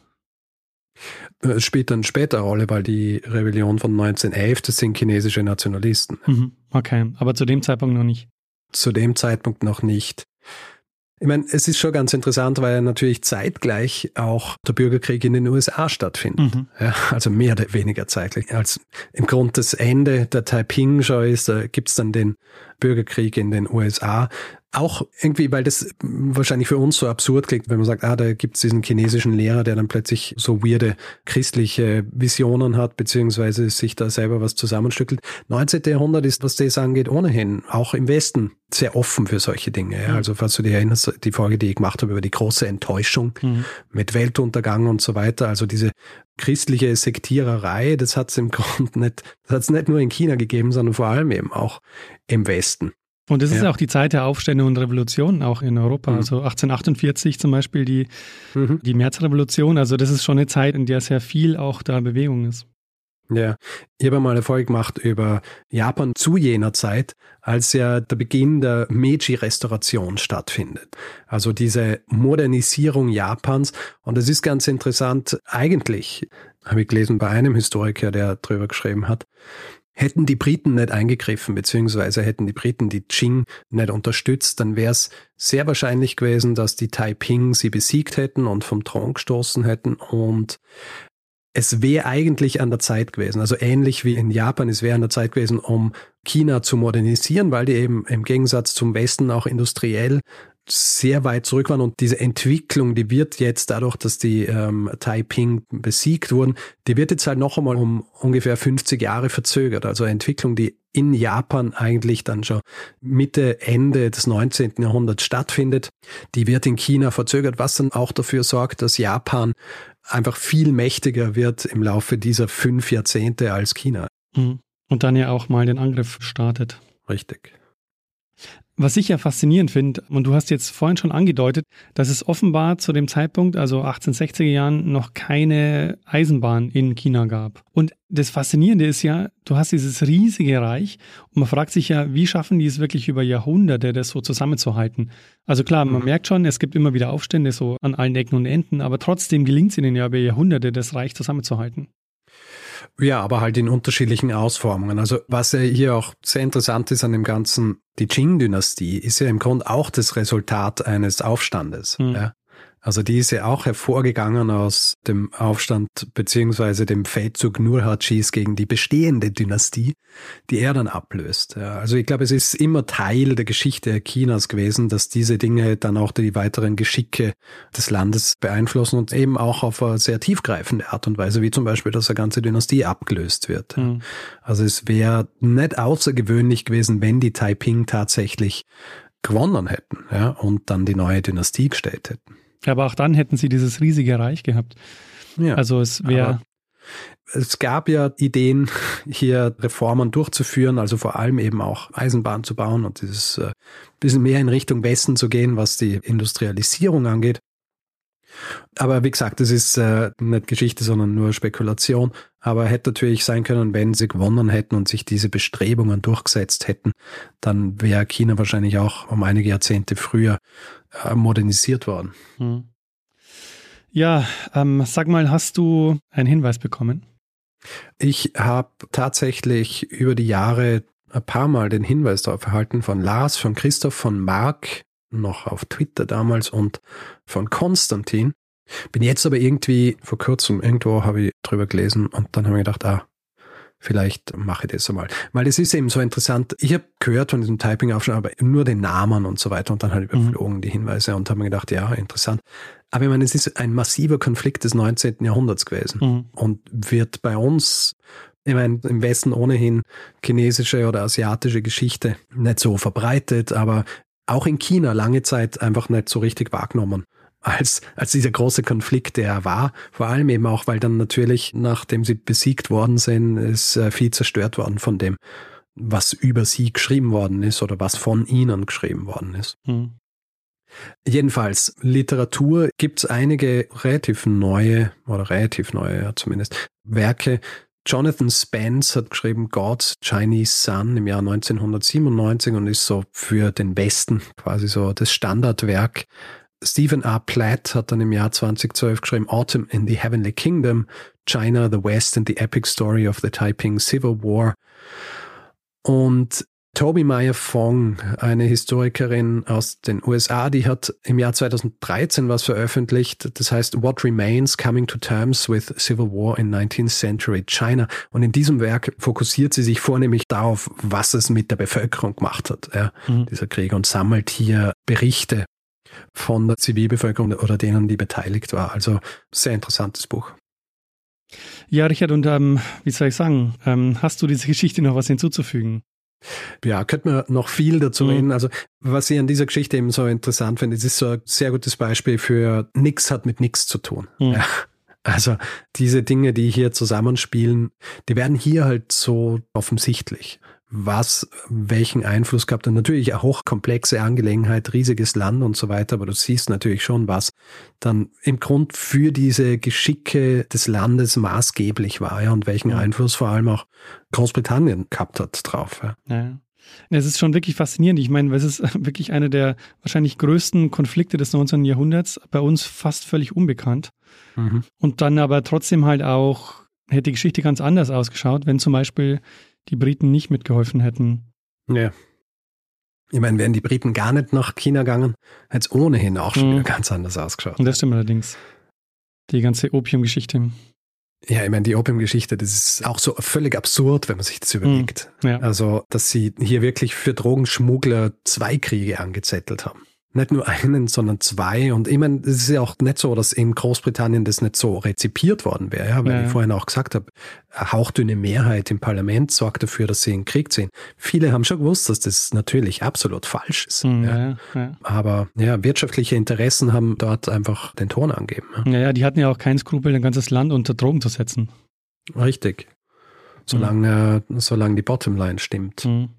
Es spielt dann später eine Rolle, weil die Rebellion von neunzehnhundertelf, das sind chinesische Nationalisten. Mhm. Okay, aber zu dem Zeitpunkt noch nicht. Zu dem Zeitpunkt noch nicht. Ich meine, es ist schon ganz interessant, weil natürlich zeitgleich auch der Bürgerkrieg in den U S A stattfindet. Mhm. Ja, also mehr oder weniger zeitgleich. Als im Grunde das Ende der Taiping-Show ist, da gibt's dann den Bürgerkrieg in den U S A. Auch irgendwie, weil das wahrscheinlich für uns so absurd klingt, wenn man sagt, ah, da gibt's diesen chinesischen Lehrer, der dann plötzlich so weirde christliche Visionen hat, beziehungsweise sich da selber was zusammenstückelt. neunzehnten Jahrhundert ist, was das angeht, ohnehin auch im Westen sehr offen für solche Dinge. Ja. Also falls du dich erinnerst, die Folge, die ich gemacht habe über die große Enttäuschung mhm. mit Weltuntergang und so weiter, also diese christliche Sektiererei, das hat's im Grunde nicht, das hat's nicht nur in China gegeben, sondern vor allem eben auch im Westen. Und das ist ja auch die Zeit der Aufstände und Revolutionen auch in Europa. Mhm. Also achtzehnhundertachtundvierzig zum Beispiel die, mhm. die Märzrevolution. Also das ist schon eine Zeit, in der sehr viel auch da Bewegung ist. Ja, ich habe mal eine Folge gemacht über Japan zu jener Zeit, als ja der Beginn der Meiji-Restauration stattfindet. Also diese Modernisierung Japans. Und es ist ganz interessant, eigentlich, habe ich gelesen bei einem Historiker, der drüber geschrieben hat, hätten die Briten nicht eingegriffen, beziehungsweise hätten die Briten die Qing nicht unterstützt, dann wäre es sehr wahrscheinlich gewesen, dass die Taiping sie besiegt hätten und vom Thron gestoßen hätten. Und es wäre eigentlich an der Zeit gewesen, also ähnlich wie in Japan, es wäre an der Zeit gewesen, um China zu modernisieren, weil die eben im Gegensatz zum Westen auch industriell sehr weit zurück waren. Und diese Entwicklung, die wird jetzt dadurch, dass die ähm, Taiping besiegt wurden, die wird jetzt halt noch einmal um ungefähr fünfzig Jahre verzögert. Also eine Entwicklung, die in Japan eigentlich dann schon Mitte, Ende des neunzehnten Jahrhunderts stattfindet, die wird in China verzögert, was dann auch dafür sorgt, dass Japan einfach viel mächtiger wird im Laufe dieser fünf Jahrzehnte als China. Und dann ja auch mal den Angriff startet. Richtig. Was ich ja faszinierend finde, und du hast jetzt vorhin schon angedeutet, dass es offenbar zu dem Zeitpunkt, also achtzehnhundertsechziger Jahren, noch keine Eisenbahn in China gab. Und das Faszinierende ist ja, du hast dieses riesige Reich und man fragt sich ja, wie schaffen die es wirklich über Jahrhunderte, das so zusammenzuhalten? Also klar, man mhm. merkt schon, es gibt immer wieder Aufstände so an allen Ecken und Enden, aber trotzdem gelingt es ihnen ja über Jahrhunderte, das Reich zusammenzuhalten. Ja, aber halt in unterschiedlichen Ausformungen. Also was ja hier auch sehr interessant ist an dem Ganzen, die Qing-Dynastie ist ja im Grunde auch das Resultat eines Aufstandes. Mhm. Ja. Also die ist ja auch hervorgegangen aus dem Aufstand beziehungsweise dem Feldzug Nurhadschis gegen die bestehende Dynastie, die er dann ablöst. Ja, also ich glaube, es ist immer Teil der Geschichte Chinas gewesen, dass diese Dinge dann auch die weiteren Geschicke des Landes beeinflussen und eben auch auf eine sehr tiefgreifende Art und Weise, wie zum Beispiel, dass eine ganze Dynastie abgelöst wird. Mhm. Also es wäre nicht außergewöhnlich gewesen, wenn die Taiping tatsächlich gewonnen hätten, ja, und dann die neue Dynastie gestellt hätten. Aber auch dann hätten sie dieses riesige Reich gehabt. Ja, also es wäre... Es gab ja Ideen, hier Reformen durchzuführen, also vor allem eben auch Eisenbahn zu bauen und dieses äh, bisschen mehr in Richtung Westen zu gehen, was die Industrialisierung angeht. Aber wie gesagt, das ist äh, nicht Geschichte, sondern nur Spekulation. Aber hätte natürlich sein können, wenn sie gewonnen hätten und sich diese Bestrebungen durchgesetzt hätten, dann wäre China wahrscheinlich auch um einige Jahrzehnte früher äh, modernisiert worden. Hm. Ja, ähm, sag mal, hast du einen Hinweis bekommen? Ich habe tatsächlich über die Jahre ein paar Mal den Hinweis darauf erhalten von Lars, von Christoph, von Marc, noch auf Twitter damals und von Konstantin. Bin jetzt aber irgendwie vor kurzem irgendwo habe ich drüber gelesen und dann habe ich gedacht, ah, vielleicht mache ich das einmal. Weil es ist eben so interessant, ich habe gehört von diesem Typing-Aufschlag, aber nur den Namen und so weiter und dann halt überflogen mhm. die Hinweise und habe mir gedacht, ja, interessant. Aber ich meine, es ist ein massiver Konflikt des neunzehnten Jahrhunderts gewesen mhm. und wird bei uns, ich meine, im Westen ohnehin chinesische oder asiatische Geschichte nicht so verbreitet, aber auch in China lange Zeit einfach nicht so richtig wahrgenommen. Als, als dieser große Konflikt, der er war, vor allem eben auch, weil dann natürlich, nachdem sie besiegt worden sind, ist äh, viel zerstört worden von dem, was über sie geschrieben worden ist oder was von ihnen geschrieben worden ist. Mhm. Jedenfalls, Literatur gibt es einige relativ neue, oder relativ neue ja zumindest, Werke. Jonathan Spence hat geschrieben God's Chinese Sun im Jahr neunzehnhundertsiebenundneunzig und ist so für den Westen quasi so das Standardwerk. Stephen R. Platt hat dann im Jahr zweitausendzwölf geschrieben Autumn in the Heavenly Kingdom, China, the West and the Epic Story of the Taiping Civil War. Und Toby Meyer Fong, eine Historikerin aus den U S A, die hat im Jahr zweitausenddreizehn was veröffentlicht, das heißt What Remains, Coming to Terms with Civil War in nineteenth Century China. Und in diesem Werk fokussiert sie sich vornehmlich darauf, was es mit der Bevölkerung gemacht hat, ja, mhm. dieser Krieg, und sammelt hier Berichte von der Zivilbevölkerung oder denen, die beteiligt war. Also sehr interessantes Buch. Ja, Richard, und ähm, wie soll ich sagen, ähm, hast du diese Geschichte noch was hinzuzufügen? Ja, könnte man noch viel dazu mhm. reden. Also was ich an dieser Geschichte eben so interessant finde, es ist so ein sehr gutes Beispiel für nix hat mit nix zu tun. Mhm. Ja. Also diese Dinge, die hier zusammenspielen, die werden hier halt so offensichtlich. Was welchen Einfluss gehabt hat. Natürlich eine hochkomplexe Angelegenheit, riesiges Land und so weiter, aber du siehst natürlich schon, was dann im Grund für diese Geschicke des Landes maßgeblich war, ja, und welchen ja. Einfluss vor allem auch Großbritannien gehabt hat drauf. Ja. Ja. Es ist schon wirklich faszinierend. Ich meine, es ist wirklich einer der wahrscheinlich größten Konflikte des neunzehnten Jahrhunderts, bei uns fast völlig unbekannt. Mhm. Und dann aber trotzdem halt auch, hätte die Geschichte ganz anders ausgeschaut, wenn zum Beispiel die Briten nicht mitgeholfen hätten. Ja. Ich meine, wären die Briten gar nicht nach China gegangen, hätte es ohnehin auch schon mhm. wieder ganz anders ausgeschaut. Und das stimmt allerdings. Die ganze Opiumgeschichte. Ja, ich meine, die Opiumgeschichte, das ist auch so völlig absurd, wenn man sich das überlegt. Mhm. Ja. Also, dass sie hier wirklich für Drogenschmuggler zwei Kriege angezettelt haben. Nicht nur einen, sondern zwei. Und ich meine, es ist ja auch nicht so, dass in Großbritannien das nicht so rezipiert worden wäre, ja, weil ja. ich vorhin auch gesagt habe, eine hauchdünne Mehrheit im Parlament sorgt dafür, dass sie in den Krieg ziehen. Viele haben schon gewusst, dass das natürlich absolut falsch ist. Mhm, ja. Ja, ja. Aber ja, wirtschaftliche Interessen haben dort einfach den Ton angegeben. Ja. ja, ja, die hatten ja auch keinen Skrupel, ein ganzes Land unter Drogen zu setzen. Richtig. Solange, mhm. solange die Bottomline stimmt. Mhm.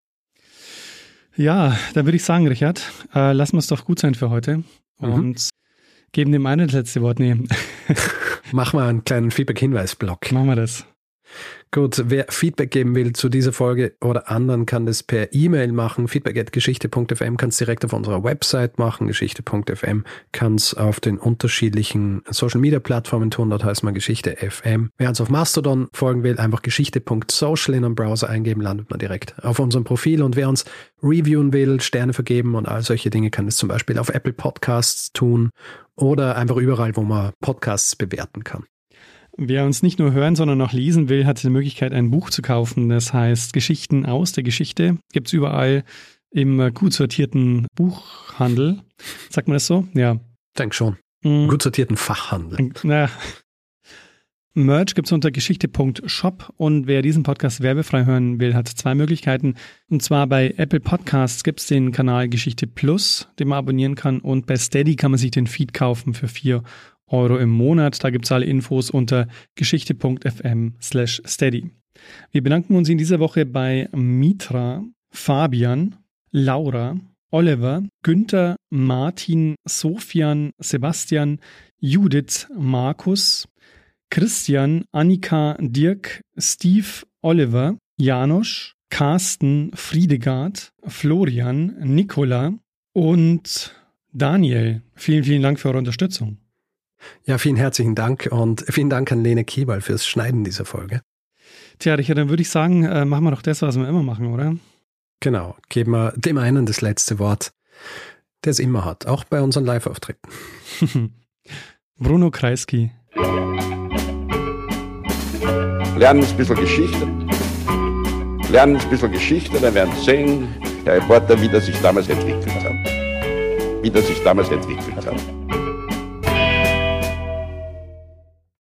Ja, dann würde ich sagen, Richard, äh, lassen wir es doch gut sein für heute und mhm. geben dem einen das letzte Wort. Nee. Machen wir einen kleinen Feedback-Hinweis-Block. Machen wir das. Gut, wer Feedback geben will zu dieser Folge oder anderen, kann das per E-Mail machen. Feedback at geschichte punkt f m kann es direkt auf unserer Website machen. geschichte punkt f m kann es auf den unterschiedlichen Social-Media-Plattformen tun. Dort heißt man Geschichte F M. Wer uns auf Mastodon folgen will, einfach geschichte punkt social in einem Browser eingeben, landet man direkt auf unserem Profil. Und wer uns reviewen will, Sterne vergeben und all solche Dinge, kann es zum Beispiel auf Apple Podcasts tun oder einfach überall, wo man Podcasts bewerten kann. Wer uns nicht nur hören, sondern auch lesen will, hat die Möglichkeit, ein Buch zu kaufen. Das heißt Geschichten aus der Geschichte. Gibt es überall im gut sortierten Buchhandel. Sagt man das so? Ja. Ich denke schon. Mhm. Gut sortierten Fachhandel. Naja. Merch gibt es unter geschichte punkt shop und wer diesen Podcast werbefrei hören will, hat zwei Möglichkeiten. Und zwar bei Apple Podcasts gibt es den Kanal Geschichte Plus, den man abonnieren kann, und bei Steady kann man sich den Feed kaufen für vier Euro im Monat. Da gibt es alle Infos unter geschichte punkt f m slash steady. Wir bedanken uns in dieser Woche bei Mitra, Fabian, Laura, Oliver, Günther, Martin, Sofian, Sebastian, Judith, Markus, Christian, Annika, Dirk, Steve, Oliver, Janosch, Carsten, Friedegard, Florian, Nicola und Daniel. Vielen, vielen Dank für eure Unterstützung. Ja, vielen herzlichen Dank und vielen Dank an Lene Kieberl fürs Schneiden dieser Folge. Tja, Richard, dann würde ich sagen, äh, machen wir doch das, was wir immer machen, oder? Genau, geben wir dem einen das letzte Wort, der es immer hat, auch bei unseren Live-Auftritten. Bruno Kreisky. Lernen ein bisschen Geschichte. Lernen ein bisschen Geschichte, dann werden Sie sehen, der Reporter, wie das sich damals entwickelt hat. Wie das sich damals entwickelt hat.